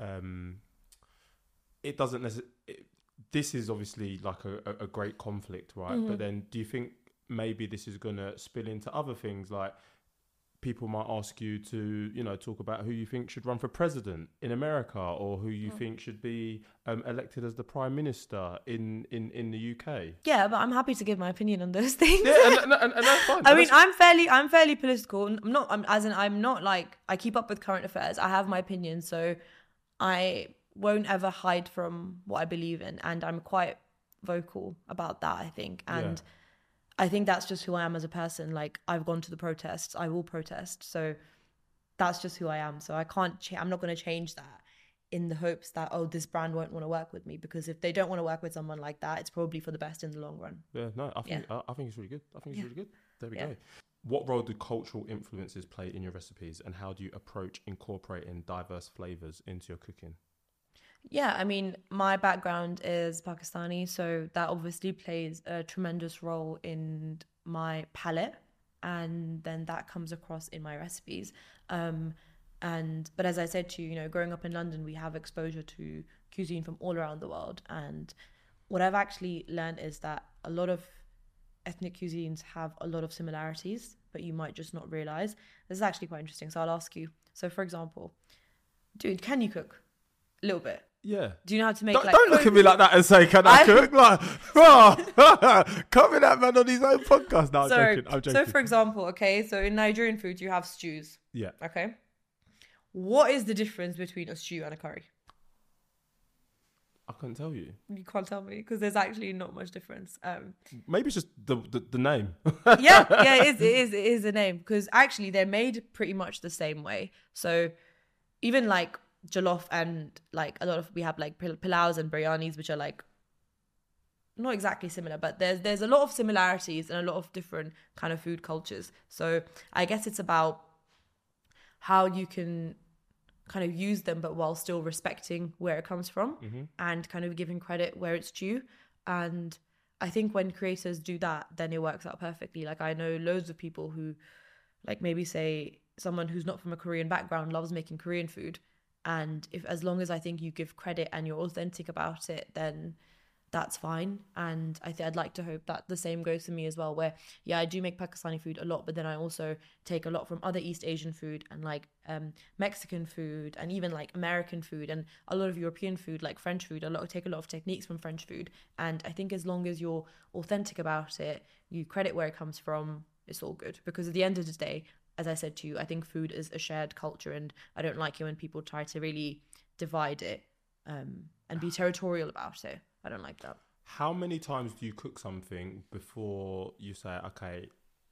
it doesn't necessarily. This is obviously like a great conflict, right? But then, do you think maybe this is going to spill into other things, like people might ask you to, you know, talk about who you think should run for president in America, or who you think should be elected as the prime minister in the UK. Yeah, but I'm happy to give my opinion on those things. Yeah, and that's fine. I mean, I'm fairly political. I'm not like, I keep up with current affairs. I have my opinion, so I won't ever hide from what I believe in, and I'm quite vocal about that, I think. And I think that's just who I am as a person. Like, I've gone to the protests, I will protest. So that's just who I am. So I can't, I'm not going to change that in the hopes that, oh, this brand won't want to work with me, because if they don't want to work with someone like that, it's probably for the best in the long run. Yeah, no, I think it's really good. I think it's really good. There we go. What role do cultural influences play in your recipes, and how do you approach incorporating diverse flavors into your cooking? Yeah, I mean, my background is Pakistani, so that obviously plays a tremendous role in my palate, and then that comes across in my recipes. But as I said to you, you know, growing up in London, we have exposure to cuisine from all around the world, and what I've actually learned is that a lot of ethnic cuisines have a lot of similarities, but you might just not realize. This is actually quite interesting. So I'll ask you. So for example, dude, can you cook? A little bit. Yeah. Do you know how to make Don't look at me like that and say, can I cook? Like, coming at man on his own podcast. No, I'm joking. So for example, okay, so in Nigerian food, you have stews. Yeah. Okay. What is the difference between a stew and a curry? I couldn't tell you. You can't tell me because there's actually not much difference. Maybe it's just the name. yeah, it is a name because actually they're made pretty much the same way. So even like jollof and like a lot of, we have like pilaus and biryanis, which are like not exactly similar, but there's a lot of similarities and a lot of different kind of food cultures. So I guess it's about how you can kind of use them, but while still respecting where it comes from and kind of giving credit where it's due. And I think when creators do that, then it works out perfectly. Like I know loads of people who, like maybe say someone who's not from a Korean background loves making Korean food. And if, as long as I think you give credit and you're authentic about it, then that's fine. And I'd like to hope that the same goes for me as well, where yeah, I do make Pakistani food a lot, but then I also take a lot from other East Asian food and like Mexican food and even like American food and a lot of European food, like French food. Take a lot of techniques from French food. And I think as long as you're authentic about it, you credit where it comes from, it's all good. Because at the end of the day, as I said to you, I think food is a shared culture, and I don't like it when people try to really divide it and be territorial about it. I don't like that. How many times do you cook something before you say, okay,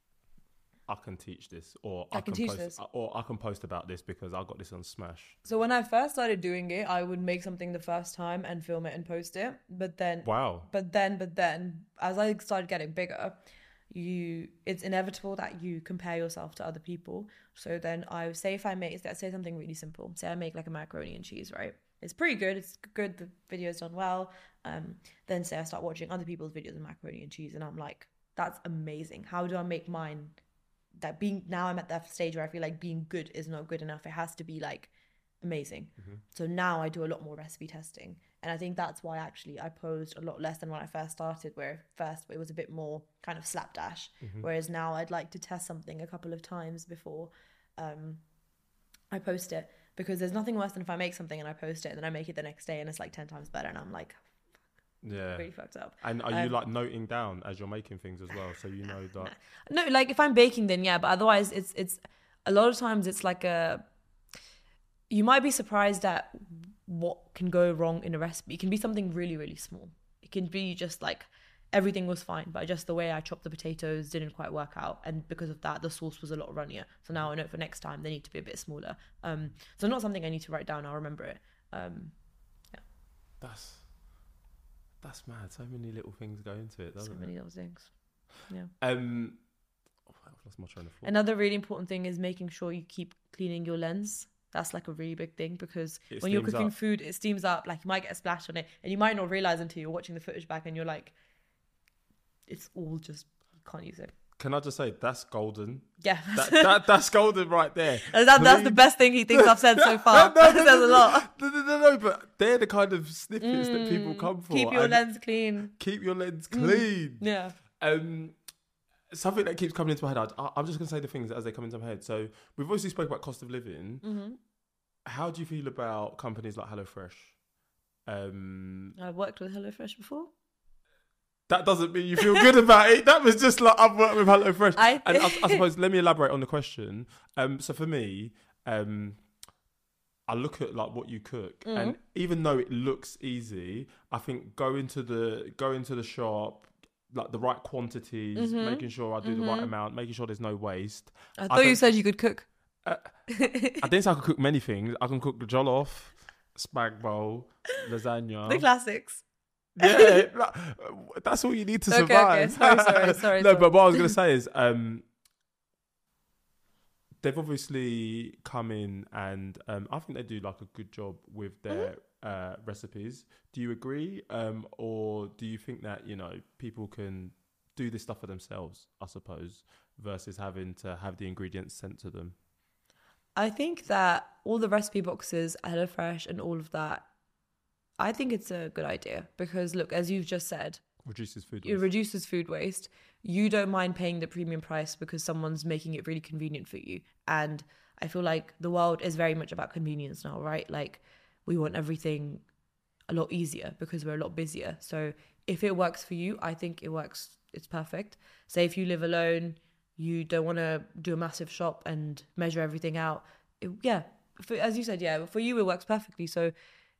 I can teach this, or I can post about this because I got this on Smash? So when I first started doing it, I would make something the first time and film it and post it. But then, But then, as I started getting bigger, it's inevitable that you compare yourself to other people. So then I say, if I make, let's say something really simple. Say I make like a macaroni and cheese, right? It's pretty good. It's good. The video's done well. Then say I start watching other people's videos of macaroni and cheese, and I'm like, that's amazing. How do I make mine? Now I'm at that stage where I feel like being good is not good enough. It has to be like amazing. So now I do a lot more recipe testing, and I think that's why actually I posed a lot less than when I first started, where first it was a bit more kind of slapdash, whereas now I'd like to test something a couple of times before I post it, because there's nothing worse than if I make something and I post it and then I make it the next day and it's like 10 times better and I'm like, yeah, really fucked up. And are you like noting down as you're making things as well, so you know that? No, like if I'm baking, then yeah, but otherwise it's a lot of times it's like you might be surprised at what can go wrong in a recipe. It can be something really, really small. It can be just like everything was fine, but just the way I chopped the potatoes didn't quite work out, and because of that the sauce was a lot runnier. So now I know for next time they need to be a bit smaller. So not something I need to write down, I'll remember it. That's mad. So many little things go into it, doesn't it? So many little things. Yeah. I've lost my train of thought. Another really important thing is making sure you keep cleaning your lens. That's like a really big thing, because when you're cooking food, it steams up. Like you might get a splash on it and you might not realize until you're watching the footage back and you're like, it's all just, you can't use it. Can I just say, that's golden. Yeah. That's golden right there. That's the best thing he thinks I've said so far. That says a lot. No, but they're the kind of snippets that people come for. Keep your lens clean. Keep your lens clean. Yeah. Something that keeps coming into my head, I'm just going to say the things as they come into my head. So we've obviously spoke about cost of living. How do you feel about companies like HelloFresh? I've worked with HelloFresh before. That doesn't mean you feel good about it. That was just like, I've worked with HelloFresh. And I suppose, let me elaborate on the question. So for me, I look at like what you cook, and even though it looks easy, I think go into the shop, like the right quantities, making sure I do the right amount, making sure there's no waste. I thought you said you could cook. I didn't say I could cook many things. I can cook the jollof, spag bowl, lasagna. The classics. Yeah, that's all you need to survive. Okay. Sorry. No, but what I was going to say is, they've obviously come in and I think they do like a good job with their recipes. Do you agree? Or do you think that, people can do this stuff for themselves, I suppose, versus having to have the ingredients sent to them? I think that all the recipe boxes, HelloFresh and all of that, I think it's a good idea because, look, as you've just said, Reduces food it waste. reduces food waste. You don't mind paying the premium price because someone's making it really convenient for you. And I feel like the world is very much about convenience now, right? Like we want everything a lot easier because we're a lot busier. So if it works for you, I think it works. It's perfect. Say if you live alone, you don't want to do a massive shop and measure everything out. As you said, yeah, for you it works perfectly. So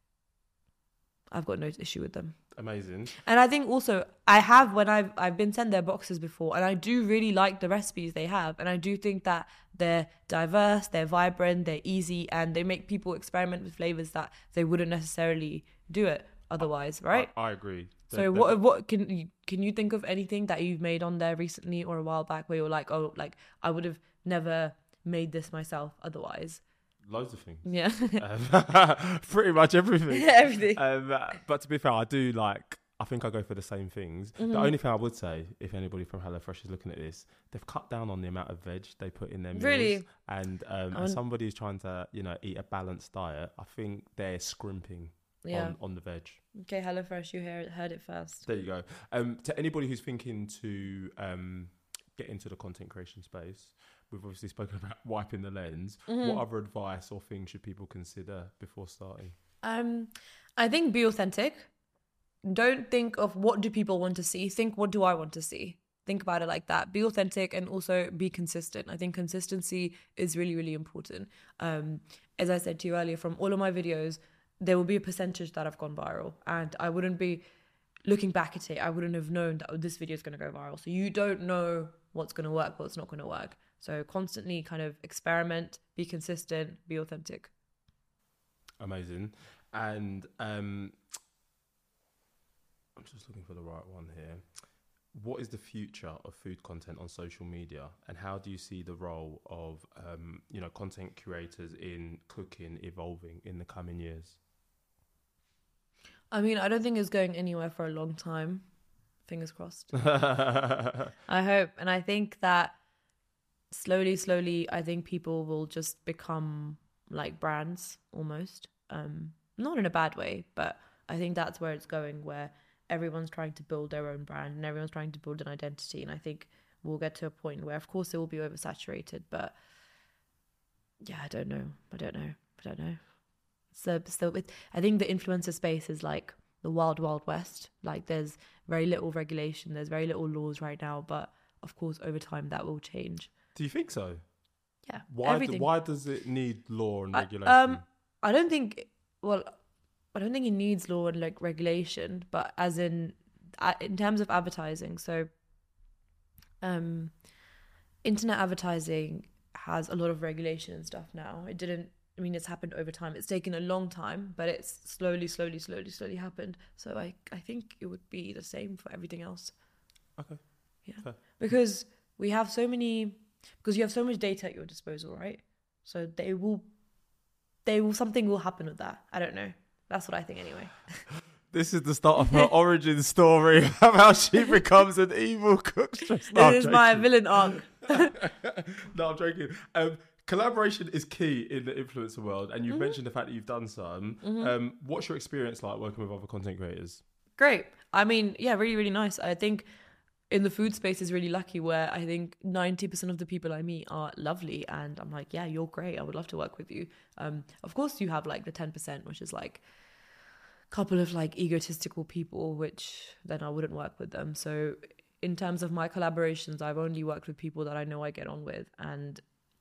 I've got no issue with them. Amazing. And I think also I've been sent their boxes before, and I do really like the recipes they have, and I do think that they're diverse, they're vibrant, they're easy, and they make people experiment with flavors that they wouldn't necessarily do it otherwise, right? I agree. So what can you think of anything that you've made on there recently or a while back where you're like, oh, like I would have never made this myself otherwise? Loads of things. Yeah. Pretty much everything. Everything. But to be fair, I think I go for the same things. The only thing I would say, if anybody from HelloFresh is looking at this, they've cut down on the amount of veg they put in their meals. Really? And as somebody who's trying to, eat a balanced diet, I think they're scrimping on the veg. Okay, HelloFresh, you heard it first. There you go. To anybody who's thinking to get into the content creation space, we've obviously spoken about wiping the lens. What other advice or things should people consider before starting? I think be authentic. Don't think of what do people want to see. Think what do I want to see. Think about it like that. Be authentic and also be consistent. I think consistency is really, really important. As I said to you earlier, from all of my videos, there will be a percentage that have gone viral, and I wouldn't be looking back at it. I wouldn't have known that this video is going to go viral. So you don't know what's going to work, what's not going to work. So constantly kind of experiment, be consistent, be authentic. Amazing. And I'm just looking for the right one here. What is the future of food content on social media, and how do you see the role of content creators in cooking evolving in the coming years? I mean, I don't think it's going anywhere for a long time. Fingers crossed. I hope. And I think that slowly, I think people will just become like brands almost. Not in a bad way, but I think that's where it's going, where everyone's trying to build their own brand and everyone's trying to build an identity. And I think we'll get to a point where, of course, it will be oversaturated, but yeah, I don't know. So I think the influencer space is like the wild, wild west. Like there's very little regulation. There's very little laws right now, but of course, over time that will change. Do you think so? Yeah. Why does it need law and regulation? I don't think it needs law and like regulation, but as in terms of advertising. So, internet advertising has a lot of regulation and stuff now. It's happened over time. It's taken a long time, but it's slowly happened. So I think it would be the same for everything else. Okay. Yeah. Fair. Because you have so much data at your disposal, right? So something will happen with that. I don't know. That's what I think anyway. This is the start of her origin story of how she becomes an evil cookstress. This is my villain arc. No, I'm joking. Collaboration is key in the influencer world, and you've mentioned the fact that you've done some. What's your experience like working with other content creators? Great. I mean, yeah, really, really nice. I think in the food space is really lucky, where I think 90% of the people I meet are lovely, and I'm like, yeah, you're great. I would love to work with you. Of course, you have like the 10%, which is like a couple of like egotistical people, which then I wouldn't work with them. So in terms of my collaborations, I've only worked with people that I know I get on with, and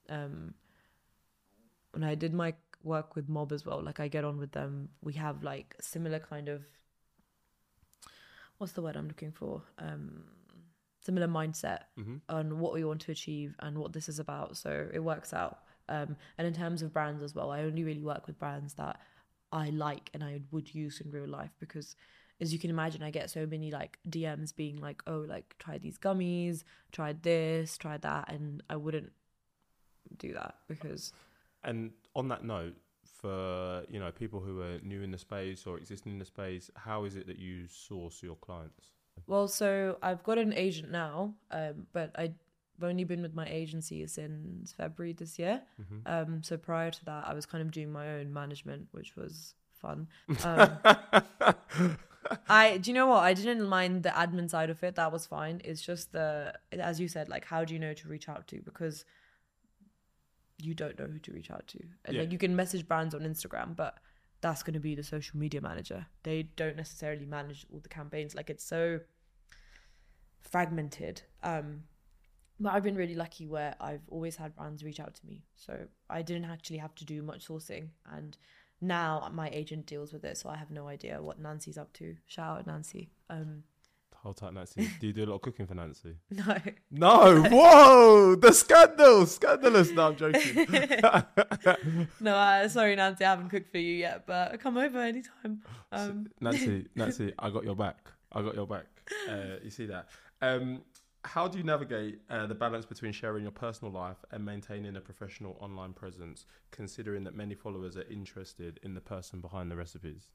when I did my work with Mob as well, like I get on with them. We have like similar kind of, what's the word I'm looking for? Similar mindset on what we want to achieve and what this is about. So it works out. And in terms of brands as well, I only really work with brands that I like and I would use in real life, because as you can imagine, I get so many like DMs being like, oh, like try these gummies, try this, try that. And I wouldn't do that because... And on that note, for people who are new in the space or existing in the space, how is it that you source your clients? Well, so I've got an agent now, but I've only been with my agency since February this year. So prior to that, I was kind of doing my own management, which was fun. Do you know what? I didn't mind the admin side of it. That was fine. It's just as you said, like, how do you know to reach out to? Because you don't know who to reach out to. And like, you can message brands on Instagram, but that's going to be the social media manager. They don't necessarily manage all the campaigns. Like, it's so fragmented. But I've been really lucky where I've always had brands reach out to me. So I didn't actually have to do much sourcing. And now my agent deals with it. So I have no idea what Nancy's up to. Shout out Nancy. Hold tight, Nancy. Do you do a lot of cooking for Nancy? No. No. Whoa. The scandal. Scandalous. No, I'm joking. No, sorry, Nancy. I haven't cooked for you yet, but come over anytime. Nancy, I got your back. You see that? How do you navigate the balance between sharing your personal life and maintaining a professional online presence, considering that many followers are interested in the person behind the recipes?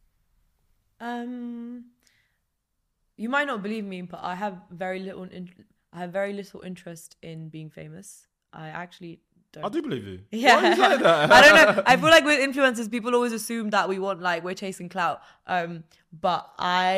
You might not believe me, but I have very little interest in being famous. I actually don't. I do believe you. Yeah. Why are you saying that? I don't know. I feel like with influencers, people always assume that we're chasing clout. But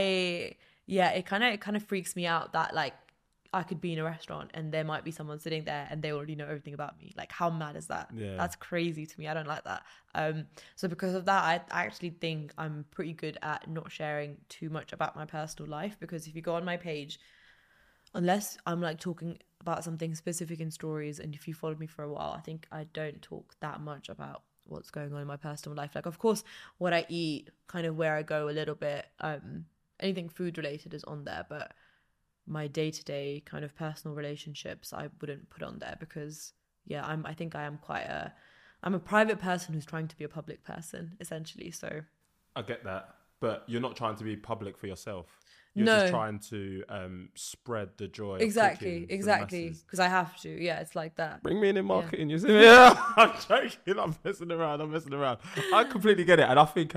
it kind of freaks me out that like I could be in a restaurant and there might be someone sitting there and they already know everything about me. Like, how mad is that? Yeah. That's crazy to me. I don't like that. So because of that, I actually think I'm pretty good at not sharing too much about my personal life, because if you go on my page, unless I'm like talking about something specific in stories, and if you followed me for a while, I think I don't talk that much about what's going on in my personal life. Like, of course, what I eat, kind of where I go a little bit, anything food related is on there, but my day-to-day kind of personal relationships I wouldn't put on there, because I think I am I'm a private person who's trying to be a public person, essentially. So I get that, but you're not trying to be public for yourself. You're just trying to spread the joy. Exactly, because I have to. Yeah, it's like that. Bring me in marketing. You see me? Yeah, I'm joking. I'm messing around. I completely get it, and I think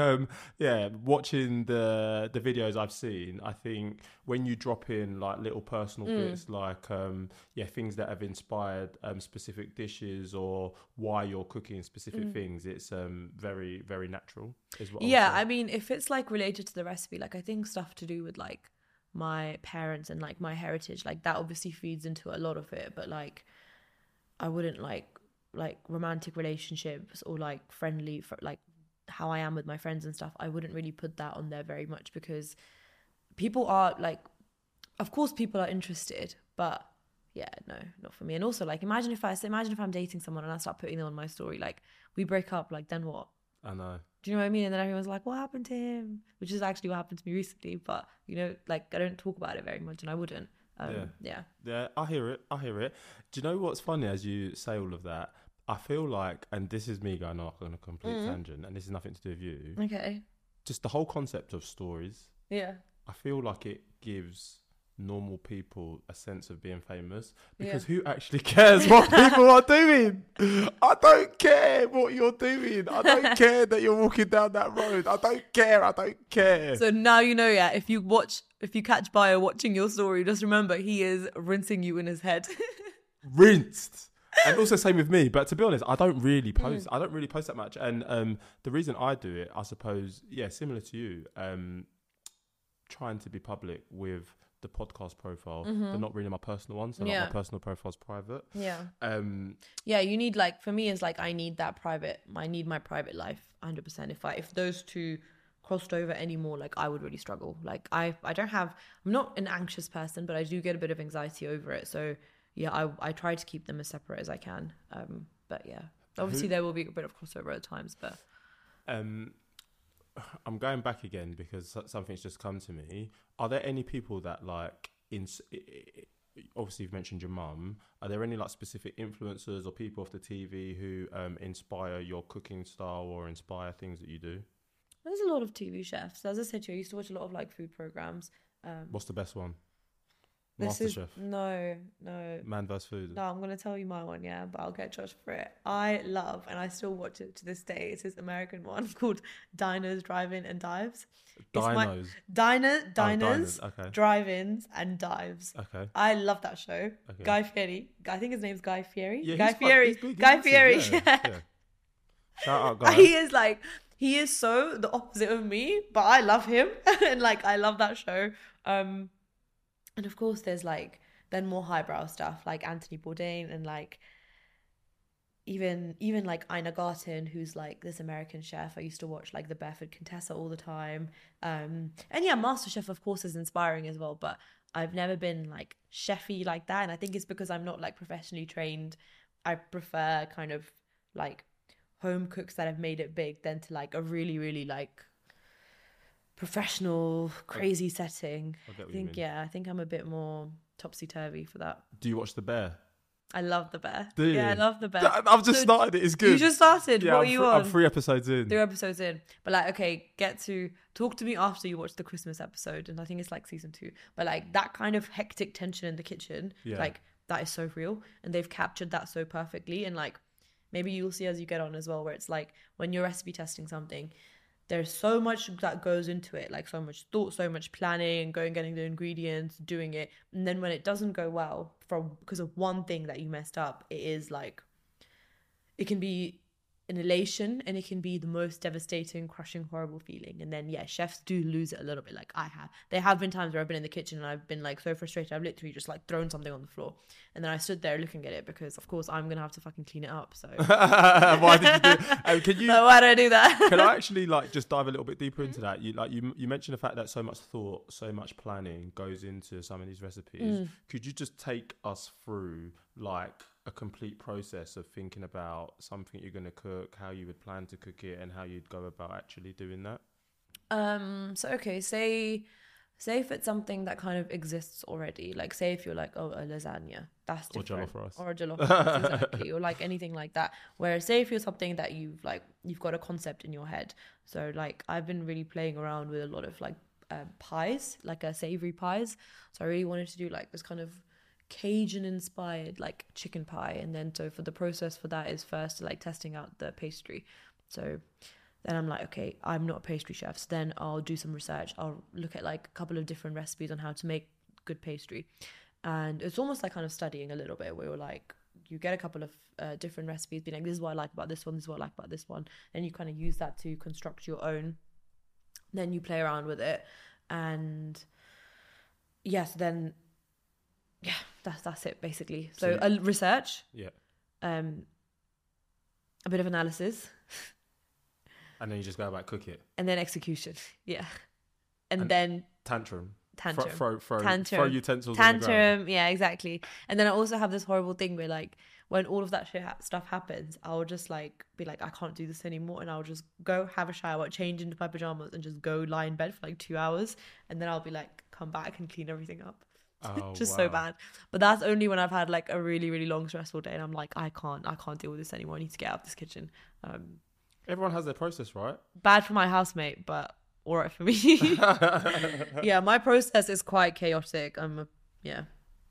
watching the videos I've seen, I think when you drop in like little personal bits, like things that have inspired specific dishes or why you're cooking specific things, it's very, very natural. Is what I mean, if it's like related to the recipe, like I think stuff to do with like my parents and like my heritage, like that obviously feeds into a lot of it. But like I wouldn't like romantic relationships or like friendly for like how I am with my friends and stuff, I wouldn't really put that on there very much, because people are like, of course people are interested, but no, not for me. And also like imagine if I'm dating someone and I start putting them on my story, like we break up, like then what? I know. Do you know what I mean? And then everyone's like, what happened to him? Which is actually what happened to me recently. But, you know, like I don't talk about it very much, and I wouldn't. Yeah, I hear it. Do you know what's funny as you say all of that? I feel like, and this is me going off on a complete tangent, and this is nothing to do with you. Okay. Just the whole concept of stories. Yeah. I feel like it gives normal people a sense of being famous, because who actually cares what people are doing? I don't care what you're doing. I don't care that you're walking down that road. I don't care. So now you know, if you catch Bio watching your story, just remember he is rinsing you in his head. Rinsed. And also same with me, but to be honest, I don't really post that much, and the reason I do it, I suppose, similar to you, trying to be public with the podcast profile, but not really my personal one. So like my personal profile's private. You need, like, for me, it's like I need my private life 100%. If those two crossed over anymore, like I would really struggle. Like I'm not an anxious person, but I do get a bit of anxiety over it. So I try to keep them as separate as I can. But obviously there will be a bit of crossover at times, but I'm going back again because something's just come to me. Are there any people that like, obviously you've mentioned your mum, are there any like specific influencers or people off the TV who inspire your cooking style or inspire things that you do? There's a lot of TV chefs. As I said to you, I used to watch a lot of like food programs. What's the best one? MasterChef. No. Man vs. Food. No, I'm going to tell you my one, but I'll get judged for it. I love, and I still watch it to this day, it's this American one called Diners, Drive-In and Dives. Diners, okay. Drive-Ins and Dives. Okay. I love that show. Okay. Guy Fieri. I think his name's Guy Fieri. Yeah, Guy Fieri. Yeah. Yeah. Shout out, Guy. He is like, he is so the opposite of me, but I love him. And like, I love that show. And of course there's like then more highbrow stuff like Anthony Bourdain and like even like Ina Garten, who's like this American chef. I used to watch like The Barefoot Contessa all the time. And yeah, MasterChef of course is inspiring as well, but I've never been like chefy like that. And I think it's because I'm not like professionally trained. I prefer kind of like home cooks that have made it big than to like a really, really like professional, crazy setting. I think I'm a bit more topsy-turvy for that. Do you watch The Bear? I love The Bear. Do you? Yeah, I love The Bear. I've just started it. It's good. You just started. Yeah, what are you on? I'm 3 episodes in. 3 episodes in. But like, okay, talk to me after you watch the Christmas episode. And I think it's like season 2. But like that kind of hectic tension in the kitchen, like that is so real. And they've captured that so perfectly. And like, maybe you'll see as you get on as well, where it's like when you're recipe testing something, there's so much that goes into it, like so much thought, so much planning, getting the ingredients, doing it. And then when it doesn't go well because of one thing that you messed up, it is like, it can be an elation and it can be the most devastating, crushing, horrible feeling. And then, yeah, chefs do lose it a little bit. Like I have. There have been times where I've been in the kitchen and I've been like so frustrated. I've literally just like thrown something on the floor. And then I stood there looking at it because, of course, I'm going to have to fucking clean it up. So why did you do No, why did I do that? Can I actually like just dive a little bit deeper into that? You mentioned the fact that so much thought, so much planning goes into some of these recipes. Could you just take us through like a complete process of thinking about something you're going to cook, how you would plan to cook it, and how you'd go about actually doing that? So okay, say if it's something that kind of exists already, like say if you're like, oh, a lasagna, that's different. Or a jollof rice, exactly, or like anything like that. Whereas say if you're something that you've got a concept in your head. So like I've been really playing around with a lot of like pies, like savory pies. So I really wanted to do like this kind of Cajun inspired like chicken pie, and then so for the process for that is first like testing out the pastry. So then I'm like, okay, I'm not a pastry chef, so then I'll do some research. I'll look at like a couple of different recipes on how to make good pastry, and it's almost like kind of studying a little bit where you're like, you get a couple of different recipes, being like, this is what I like about this one, this is what I like about this one, and you kind of use that to construct your own. Then you play around with it, and yes, then yeah, that's it basically. So research, a bit of analysis, and then you just go about cook it, and then execution, and then tantrum. Throw utensils on the ground. Yeah, exactly. And then I also have this horrible thing where like when all of that stuff happens, I'll just like be like, I can't do this anymore, and I'll just go have a shower, change into my pajamas, and just go lie in bed for like 2 hours, and then I'll be like, come back and clean everything up. Just so bad. But that's only when I've had like a really, really long stressful day and I'm like, I can't deal with this anymore. I need to get out of this kitchen. Everyone has their process, right? Bad for my housemate, but all right for me. Yeah, my process is quite chaotic. Yeah.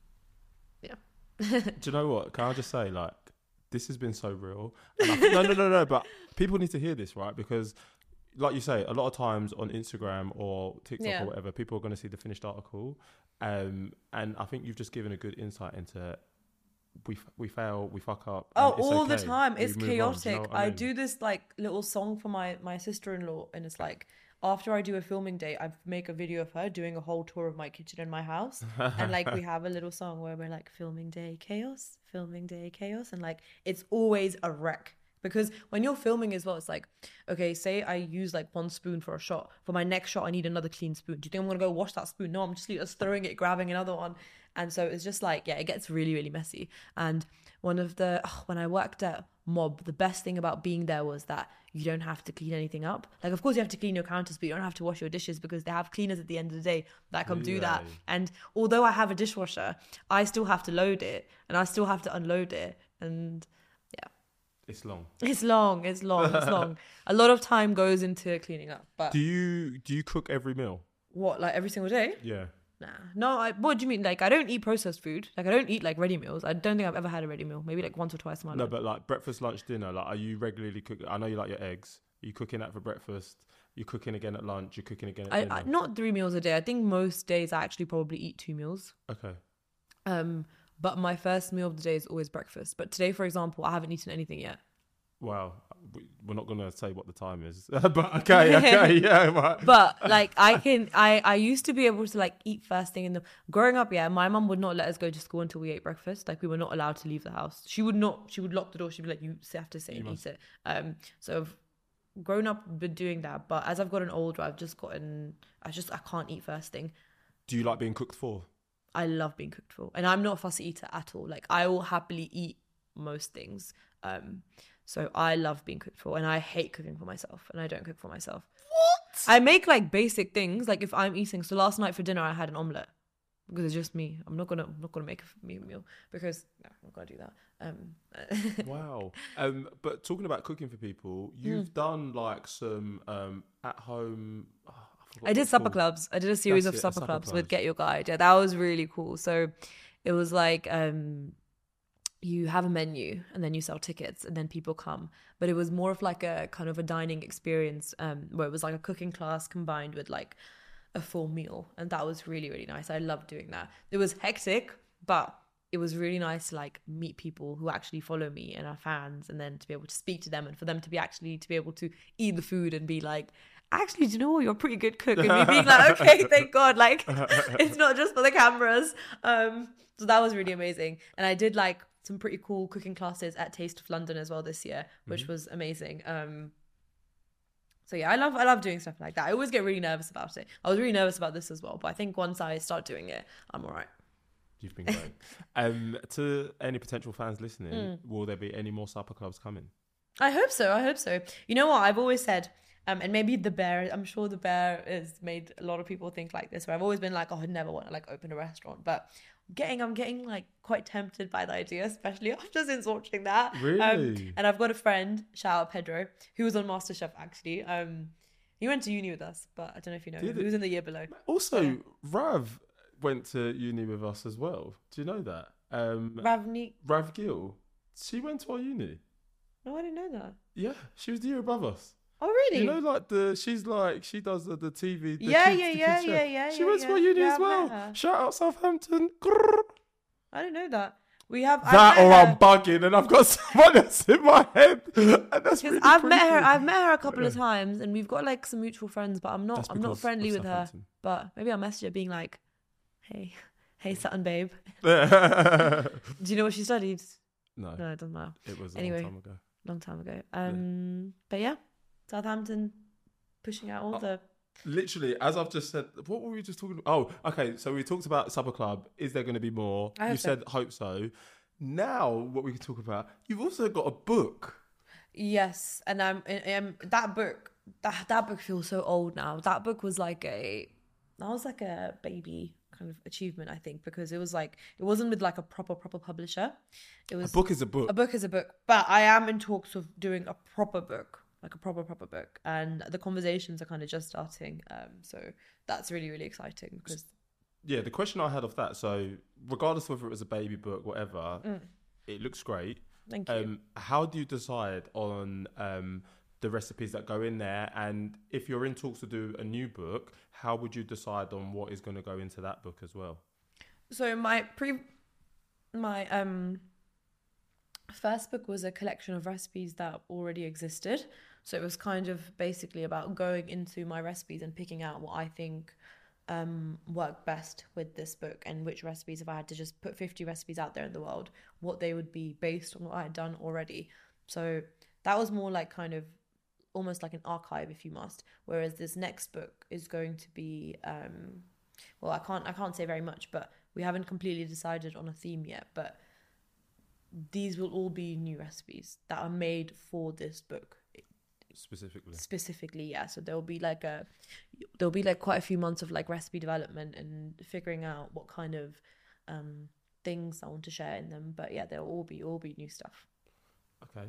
Do you know what? Can I just say, like, this has been so real. And no, but people need to hear this, right? Because like you say, a lot of times on Instagram or TikTok or whatever, people are going to see the finished article. And I think you've just given a good insight into we fail, we fuck up. All the time. It's chaotic. You know I do this like little song for my sister-in-law, and it's like after I do a filming day, I make a video of her doing a whole tour of my kitchen and my house. And like we have a little song where we're like filming day chaos, and like it's always a wreck. Because when you're filming as well, it's like, okay, say I use like 1 spoon for a shot. For my next shot, I need another clean spoon. Do you think I'm going to go wash that spoon? No, I'm just throwing it, grabbing another one. And so it's just like, yeah, it gets really, really messy. And when I worked at Mob, the best thing about being there was that you don't have to clean anything up. Like, of course, you have to clean your counters, but you don't have to wash your dishes because they have cleaners at the end of the day that come do that. And although I have a dishwasher, I still have to load it and I still have to unload it. And it's long. It's long. A lot of time goes into cleaning up. But do you cook every meal? What, like every single day? Yeah. Nah. No, what do you mean? Like, I don't eat processed food. Like, I don't eat like ready meals. I don't think I've ever had a ready meal. Maybe like once or twice in my life. No, but like breakfast, lunch, dinner. Like, are you regularly cooking? I know you like your eggs. Are you cooking that for breakfast? You're cooking again at lunch. You're cooking again at dinner. Not 3 meals a day. I think most days I actually probably eat 2 meals. Okay. But my first meal of the day is always breakfast. But today, for example, I haven't eaten anything yet. Wow. we're not gonna say what the time is. But okay, yeah. But like I used to be able to like eat first thing in the growing up. Yeah, my mum would not let us go to school until we ate breakfast. Like we were not allowed to leave the house. She would lock the door. She'd be like, you have to sit and eat it. So I've grown up been doing that. But as I've gotten older, I can't eat first thing. Do you like being cooked for? I love being cooked for, and I'm not a fussy eater at all. Like I will happily eat most things. So I love being cooked for, and I hate cooking for myself, and I don't cook for myself. What? I make like basic things, like if I'm eating. So last night for dinner, I had an omelette because it's just me. I'm not gonna make a meal because no, I'm not gonna do that. Wow. But talking about cooking for people, you've done like some at home. I did supper clubs. I did a series of supper clubs with Get Your Guide. Yeah, that was really cool. So it was like you have a menu and then you sell tickets and then people come. But it was more of like a kind of a dining experience where it was like a cooking class combined with like a full meal. And that was really, really nice. I loved doing that. It was hectic, but it was really nice to like meet people who actually follow me and are fans, and then to be able to speak to them and for them to be able to eat the food and be like, actually, do you know what? You're a pretty good cook. And me being like, okay, thank God. Like, it's not just for the cameras. So that was really amazing. And I did like some pretty cool cooking classes at Taste of London as well this year, which was amazing. So yeah, I love doing stuff like that. I always get really nervous about it. I was really nervous about this as well, but I think once I start doing it, I'm all right. You've been great. To any potential fans listening, will there be any more supper clubs coming? I hope so. You know what? I've always said, and maybe the Bear, I'm sure the Bear has made a lot of people think like this, where I've always been like, oh, I'd never want to like open a restaurant. But I'm getting like quite tempted by the idea, especially after since watching that. Really? And I've got a friend, shout out Pedro, who was on MasterChef actually. He went to uni with us, but I don't know if you know him. He was in the year below. Also, Rav went to uni with us as well. Do you know that? Rav Gill. She went to our uni. No, I didn't know that. Yeah, she was the year above us. Oh, really? You know, like she does the TV. Yeah. She went to our uni as well. Shout out Southampton. I didn't know that. We have that, or I'm bugging, and I've got someone else in my head. And that's really I've met her a couple of times, and we've got like some mutual friends, but I'm not friendly with her. But maybe I'll message her being like, hey, Sutton babe. Do you know what she studied? No, it doesn't matter. It was long time ago. But yeah, Southampton pushing out all the. Literally, as I've just said, what were we just talking about? Oh, okay. So we talked about Supper Club. Is there going to be more? You said hope so. Now, what we can talk about, you've also got a book. Yes, and that book feels so old now. That book was like a baby kind of achievement, I think, because it wasn't with like a proper publisher. It was a book is a book. A book is a book, but I am in talks of doing a proper book. Like a proper book, and the conversations are kind of just starting, so that's really, really exciting. Because the question I had of that, so regardless of whether it was a baby book, whatever, it looks great. Thank you. How do you decide on the recipes that go in there, and if you're in talks to do a new book, how would you decide on what is going to go into that book as well? So my first book was a collection of recipes that already existed. So it was kind of basically about going into my recipes and picking out what I think work best with this book, and which recipes, if I had to just put 50 recipes out there in the world, what they would be based on what I had done already. So that was more like kind of almost like an archive, if you must. Whereas this next book is going to be, I can't say very much, but we haven't completely decided on a theme yet. But these will all be new recipes that are made for this book. Specifically, yeah. So there'll be like quite a few months of like recipe development and figuring out what kind of things I want to share in them. But yeah, they'll all be new stuff. Okay.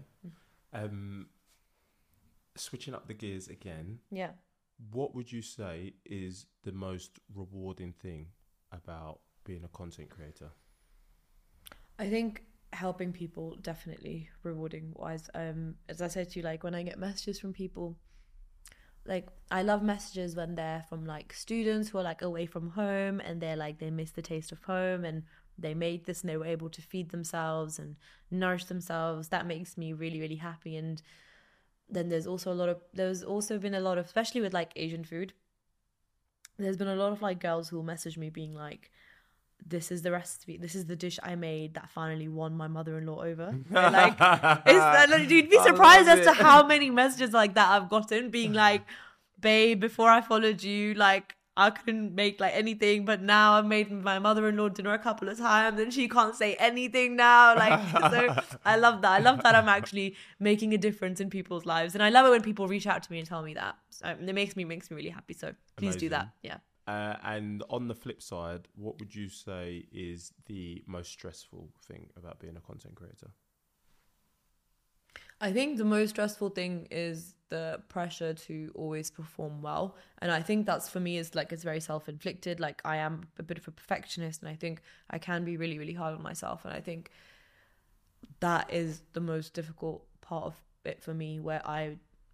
Switching up the gears again. Yeah. What would you say is the most rewarding thing about being a content creator? I think helping people, definitely rewarding wise. As I said to you, like when I get messages from people, like I love messages when they're from like students who are like away from home, and they're like, they miss the taste of home, and they made this and they were able to feed themselves and nourish themselves. That makes me really, really happy. And then there's also been a lot of, especially with like Asian food, there's been a lot of like girls who will message me being like, this is the recipe, this is the dish I made that finally won my mother-in-law over. Like, you'd be surprised as to how many messages like that I've gotten, being like, babe, before I followed you, like, I couldn't make like anything, but now I've made my mother-in-law dinner a couple of times and she can't say anything now. Like, so I love that. I love that I'm actually making a difference in people's lives. And I love it when people reach out to me and tell me that. So it makes me really happy. So please do that. Yeah. And on the flip side, what would you say is the most stressful thing about being a content creator? I think the most stressful thing is the pressure to always perform well. And I think that's, for me, is like, it's very self-inflicted. Like, I am a bit of a perfectionist, and I think I can be really, really hard on myself. And I think that is the most difficult part of it for me, where I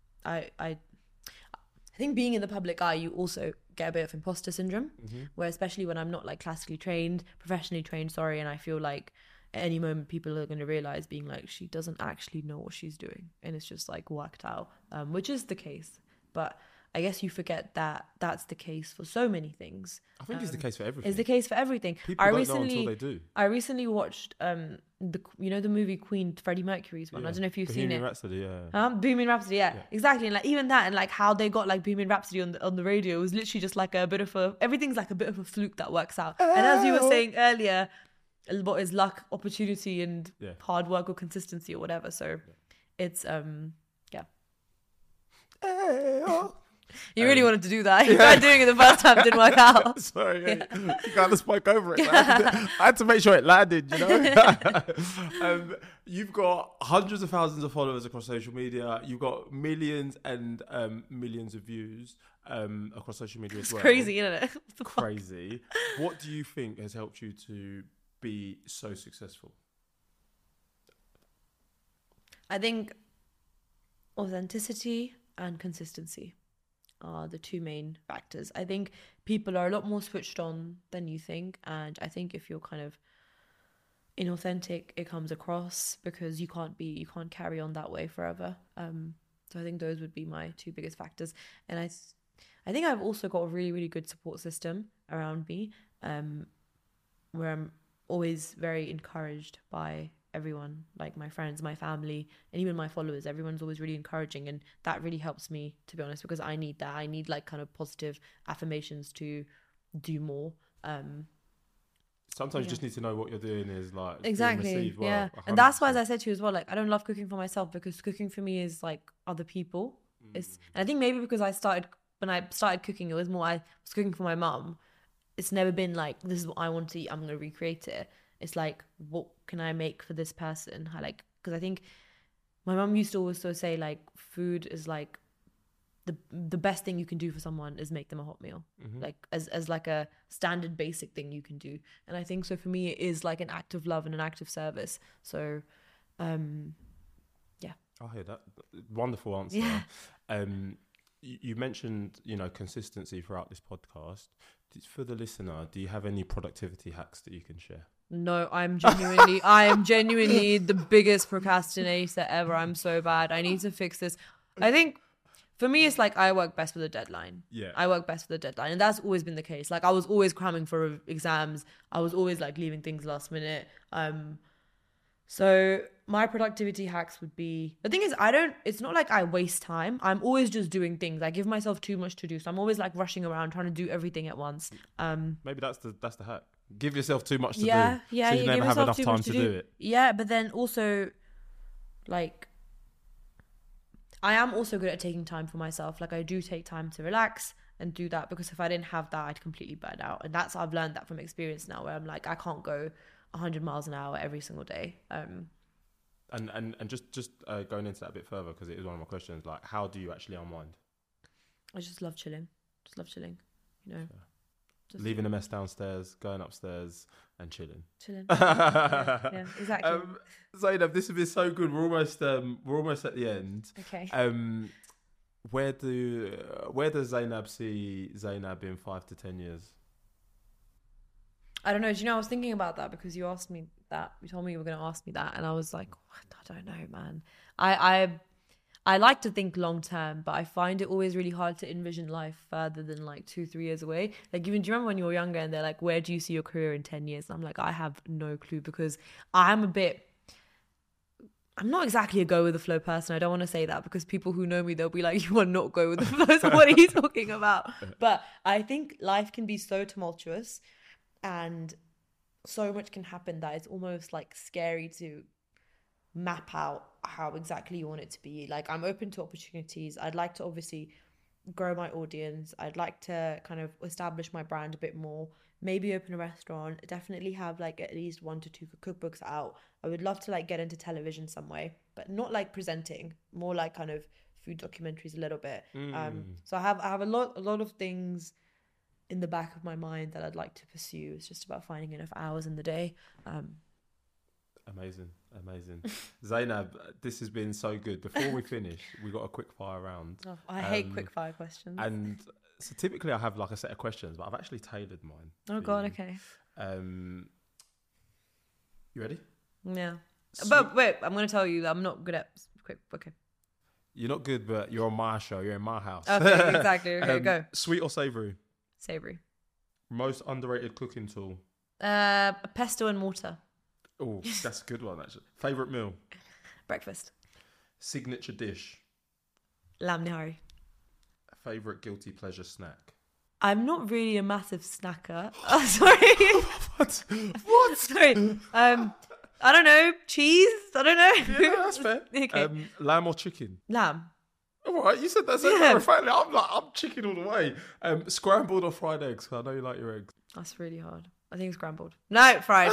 think being in the public eye, you also get a bit of imposter syndrome, where especially when I'm not like classically trained, professionally trained, and I feel like at any moment people are going to realize, being like, she doesn't actually know what she's doing, and it's just like worked out, which is the case. But I guess you forget that that's the case for so many things. I think it's the case for everything. It's the case for everything. People don't know until they do. I recently watched the movie Queen, Freddie Mercury's one. I don't know if you've seen it. Bohemian Rhapsody, yeah. Bohemian Rhapsody, yeah, exactly. And like even that, and like how they got like Bohemian Rhapsody on the radio was literally just like a bit of a, everything's like a bit of a fluke that works out. And as you were saying earlier, what is luck, opportunity, and hard work or consistency or whatever. So it's You really wanted to do that. You tried doing it the first time, didn't work out. Sorry, you kind of spoke over it. I had to make sure it landed, you know. You've got hundreds of thousands of followers across social media. You've got millions and millions of views across social media as well. It's crazy, isn't it? Crazy. What do you think has helped you to be so successful? I think authenticity and consistency are the two main factors. I think people are a lot more switched on than you think, and I think if you're kind of inauthentic, it comes across, because you can't carry on that way forever. So I think those would be my two biggest factors. And I think I've also got a really, really good support system around me, where I'm always very encouraged by everyone, like my friends, my family, and even my followers. Everyone's always really encouraging, and that really helps me, to be honest, because I need that. I need like kind of positive affirmations to do more. Sometimes you just need to know what you're doing is like exactly well, yeah 100%. And that's why, as I said to you as well, like I don't love cooking for myself, because cooking for me is like other people. And I think maybe because when I started cooking, it was more, I was cooking for my mum. It's never been like, this is what I want to eat, I'm going to recreate it. It's like, what can I make for this person? Because I think my mum used to also say, like, food is like the best thing you can do for someone is make them a hot meal, like as like a standard basic thing you can do. And I think so for me, it is like an act of love and an act of service. So, yeah. I hear that. Wonderful answer. Yeah. You mentioned, consistency throughout this podcast. For the listener, do you have any productivity hacks that you can share? No, I am genuinely the biggest procrastinator ever. I'm so bad. I need to fix this. I think for me, it's like I work best with a deadline. Yeah. I work best with a deadline. And that's always been the case. Like I was always cramming for exams. I was always like leaving things last minute. So my productivity hacks would be, the thing is, it's not like I waste time. I'm always just doing things. I give myself too much to do. So I'm always like rushing around, trying to do everything at once. Maybe that's the hack. Give yourself too much to do. Yeah. So you never have enough time to do it. Yeah. But then also, like, I am also good at taking time for myself. Like I do take time to relax and do that, because if I didn't have that, I'd completely burn out. And I've learned that from experience now, where I'm like, I can't go 100 miles an hour every single day. And just going into that a bit further, because it is one of my questions, like, how do you actually unwind? I just love chilling. Just leaving a mess downstairs, going upstairs and chilling. Yeah, exactly. Zainab, this has been so good. We're almost at the end. Okay. Where does Zainab see Zainab in 5 to 10 years? I don't know. Do you know, I was thinking about that because you asked me that. You told me you were going to ask me that, and I was like, I don't know, man. I like to think long term, but I find it always really hard to envision life further than like 2-3 years away. Like, even do you remember when you were younger and they're like, where do you see your career in 10 years? I'm like, I have no clue, because I'm not exactly a go with the flow person. I don't want to say that, because people who know me, they'll be like, you are not go with the flow. So what are you talking about? But I think life can be so tumultuous and so much can happen that it's almost like scary to map out how exactly you want it to be. Like, I'm open to opportunities. I'd like to obviously grow my audience. I'd like to kind of establish my brand a bit more, maybe open a restaurant, definitely have like at least 1 to 2 cookbooks out. I would love to like get into television some way, but not like presenting, more like kind of food documentaries a little bit. So I have a lot of things in the back of my mind that I'd like to pursue. It's just about finding enough hours in the day. Amazing. Zainab, this has been so good. Before we finish, we got a quick fire round. Oh, I hate quick fire questions. And so typically I have like a set of questions, but I've actually tailored mine. Oh God, okay. You ready? Yeah. But wait, I'm going to tell you that I'm not good at quick. Okay. You're not good, but you're on my show. You're in my house. Okay, exactly. Okay, go. Sweet or savoury? Savoury. Most underrated cooking tool? Pesto and mortar. Oh, that's a good one, actually. Favourite meal? Breakfast. Signature dish? Lamb nihari. Favourite guilty pleasure snack? I'm not really a massive snacker. Oh, sorry. What? Sorry. I don't know. Cheese? I don't know. Yeah, that's fair. Okay. Lamb or chicken? Lamb. All right, you said that so matter of factly. I'm chicken all the way. Scrambled or fried eggs? 'Cause I know you like your eggs. That's really hard. I think scrambled. No, fried.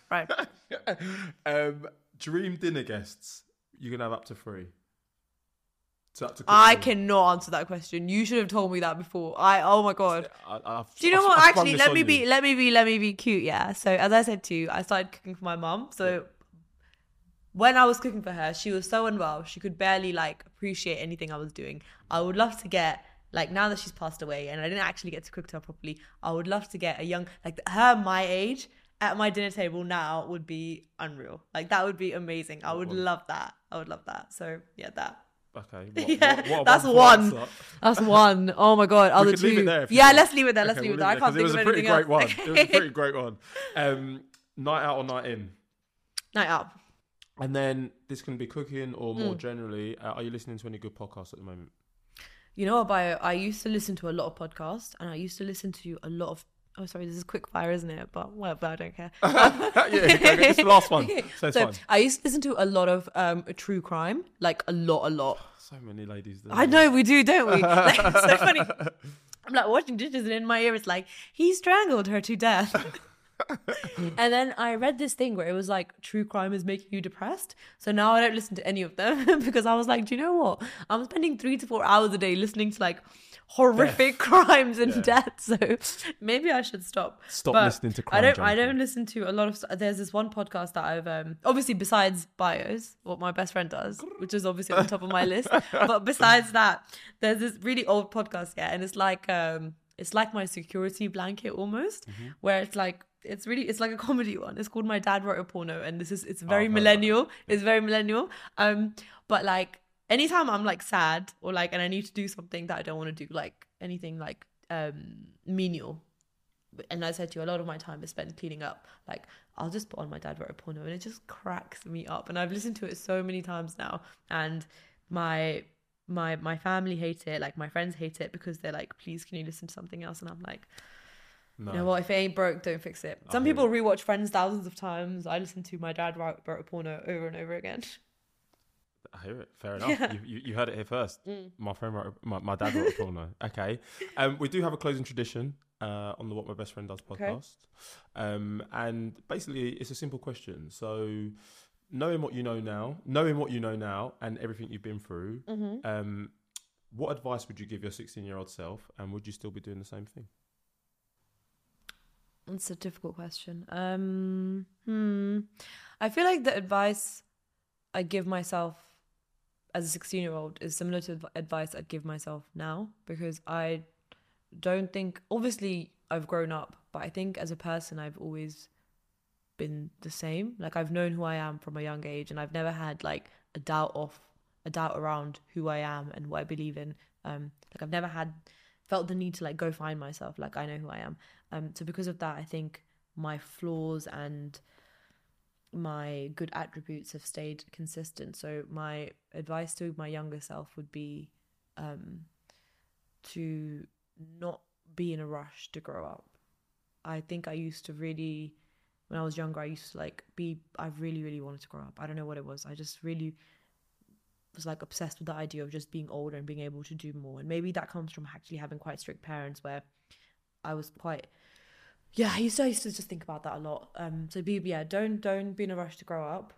Dream dinner guests. You can have up to 3. I cannot answer that question. You should have told me that before. Oh my God. Do you know what? I've Actually, let me be cute. Yeah. So as I said to you, I started cooking for my mum. So when I was cooking for her, she was so unwell. She could barely like appreciate anything I was doing. I would love to get, like, now that she's passed away and I didn't actually get to cook to her properly, I would love to get a young, like her my age at my dinner table now would be unreal. Like, that would be amazing. I would love that. So yeah, that. Okay. What that's one. That's one. Oh my God. Other two. Leave it there let's leave it there. Let's leave it there. I can't think of anything else. It was a pretty great one. Night out or night in? Night out. And then this can be cooking or more generally. Are you listening to any good podcasts at the moment? You know what, Bio? I used to listen to a lot of podcasts and I used to listen to a lot of... Oh, sorry, this is quick fire, isn't it? But whatever, I don't care. It's the last one. So it's fine. I used to listen to a lot of true crime, like a lot. So many ladies do. I know, we do, don't we? Like, it's so funny. I'm like washing dishes and in my ear it's like, he strangled her to death. And then I read this thing where it was like, true crime is making you depressed. So now I don't listen to any of them because I was like, do you know what? I'm spending 3 to 4 hours a day listening to like horrific crimes and death. So maybe I should stop. Stop listening to crime. I don't listen to a lot of... There's this one podcast that I've... obviously, besides Bios, what my best friend does, which is obviously on the top of my list. But besides that, there's this really old podcast, and it's like my security blanket almost, where it's like a comedy one. It's called My Dad Wrote a Porno, and it's very millennial. It's very millennial. But like anytime I'm like sad or like, and I need to do something that I don't want to do, like anything like menial. And I said to you, a lot of my time is spent cleaning up. Like, I'll just put on My Dad Wrote a Porno, and it just cracks me up. And I've listened to it so many times now, and my family hate it. Like, my friends hate it because they're like, please, can you listen to something else? And I'm like, no. You know what? If it ain't broke, don't fix it. Some people rewatch Friends thousands of times. I listen to My Dad Wrote a Porno over and over again. I hear it. Fair enough. Yeah. You heard it here first. My dad wrote a porno. Okay. We do have a closing tradition on the What My Best Friend Does podcast. Okay. And basically, it's a simple question. So, knowing what you know now and everything you've been through, what advice would you give your 16-year-old self, and would you still be doing the same thing? It's a difficult question. I feel like the advice I give myself as a 16-year-old is similar to advice I'd give myself now, because I don't think... Obviously, I've grown up, but I think as a person, I've always been the same. Like, I've known who I am from a young age, and I've never had, like, a doubt of a doubt around who I am and what I believe in. Like I've never felt the need to like go find myself. Like I know who I am. So because of that, I think my flaws and my good attributes have stayed consistent. So my advice to my younger self would be to not be in a rush to grow up. I think I used to really, when I was younger, I used to like I really, really wanted to grow up. I don't know what it was. I just really was like obsessed with the idea of just being older and being able to do more. And maybe that comes from actually having quite strict parents where I was quite, I used to just think about that a lot. So don't be in a rush to grow up.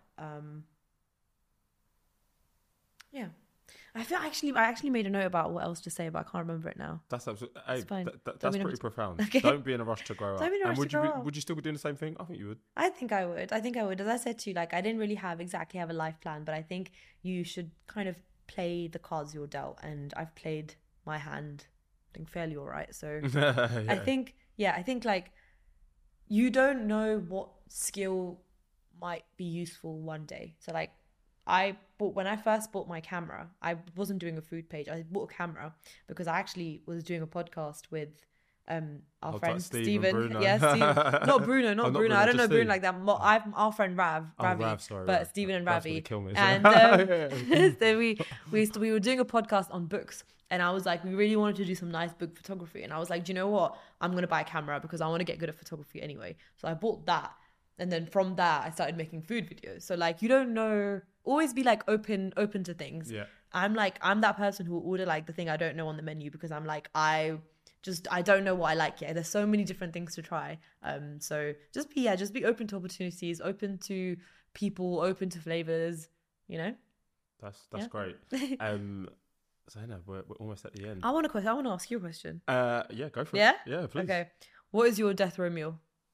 I actually made a note about what else to say, but I can't remember it now. That's absolutely. Hey, fine. That's pretty profound. Okay. Don't be in a rush to grow up. Don't be in a rush to grow up. Would you still be doing the same thing? I think you would. I think I would. As I said to you, like I didn't really have a life plan, but I think you should kind of play the cards you're dealt, and I've played my hand, I think, fairly all right. So Yeah. I think like you don't know what skill might be useful one day. So like when I first bought my camera, I wasn't doing a food page. I bought a camera because I actually was doing a podcast with our friend Stephen. Bruno. Yeah, Steve. Not Bruno. Not Bruno. I don't know Bruno Steve. like that. Our friend Ravi. Rav, sorry, but Rav. Stephen and Rav's Ravi. gonna kill me. And then we were doing a podcast on books. And I was like, we really wanted to do some nice book photography. And I was like, do you know what? I'm going to buy a camera because I want to get good at photography anyway. So I bought that. And then from that, I started making food videos. So like, you don't know, always be like open to things. Yeah. I'm that person who will order like the thing I don't know on the menu because I'm like, I don't know what I like yet. There's so many different things to try. So just be open to opportunities, open to people, open to flavors, you know? That's great. Zainab, we're almost at the end. I want to ask you a question. Yeah, go for it. Yeah? Yeah, please. Okay. What is your death row meal?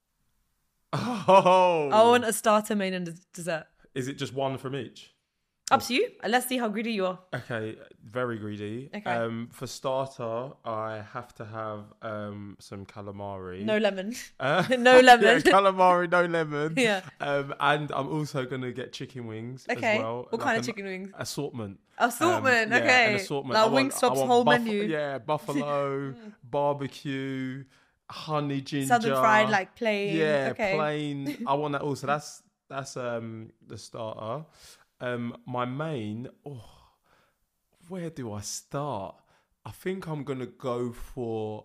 Oh. I want a starter, main, and dessert. Is it just one from each? Up to you. Let's see how greedy you are. Okay, very greedy. Okay. For starter, I have to have some calamari. No lemon. No lemon. Yeah, calamari, no lemon. Yeah. And I'm also gonna get chicken wings as well. What kind of chicken wings? Assortment. Assortment. Yeah, Okay. an assortment. Like Wingstop's whole menu. Yeah, buffalo, barbecue, honey ginger, Southern fried, like plain. Yeah, okay. plain. I want that also. That's the starter. My main. Where do I start? I think I'm gonna go for.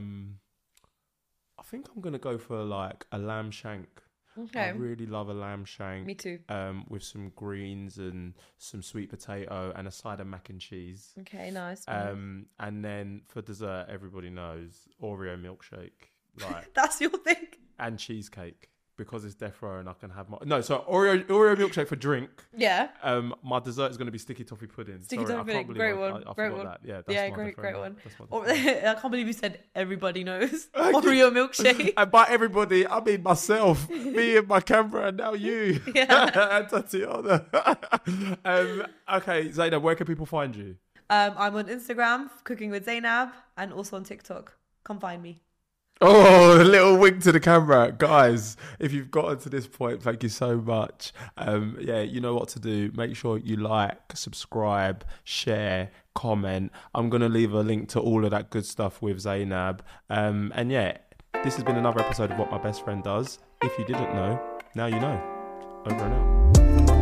Like a lamb shank. Okay. I really love a lamb shank. Me too. With some greens and some sweet potato and a side of mac and cheese. Okay, nice. And then for dessert, everybody knows Oreo milkshake, like that's your thing. and cheesecake because it's death row and I can have Oreo milkshake for drink. Yeah. My dessert is going to be sticky toffee pudding. Sticky toffee pudding, great one. I great forgot one. that. Yeah, that's my great one. That's my I can't believe you said everybody knows Oreo milkshake. And by everybody, I mean myself, me and my camera, and now you. Yeah. And Tatiana. Okay, Zainab, where can people find you? I'm on Instagram, Cooking with Zainab, and also on TikTok. Come find me. Oh, a little wink to the camera. Guys, if you've gotten to this point, thank you so much. You know what to do. Make sure you like, subscribe, share, comment. I'm going to leave a link to all of that good stuff with Zainab. This has been another episode of What My Best Friend Does. If you didn't know, now you know. Over and out.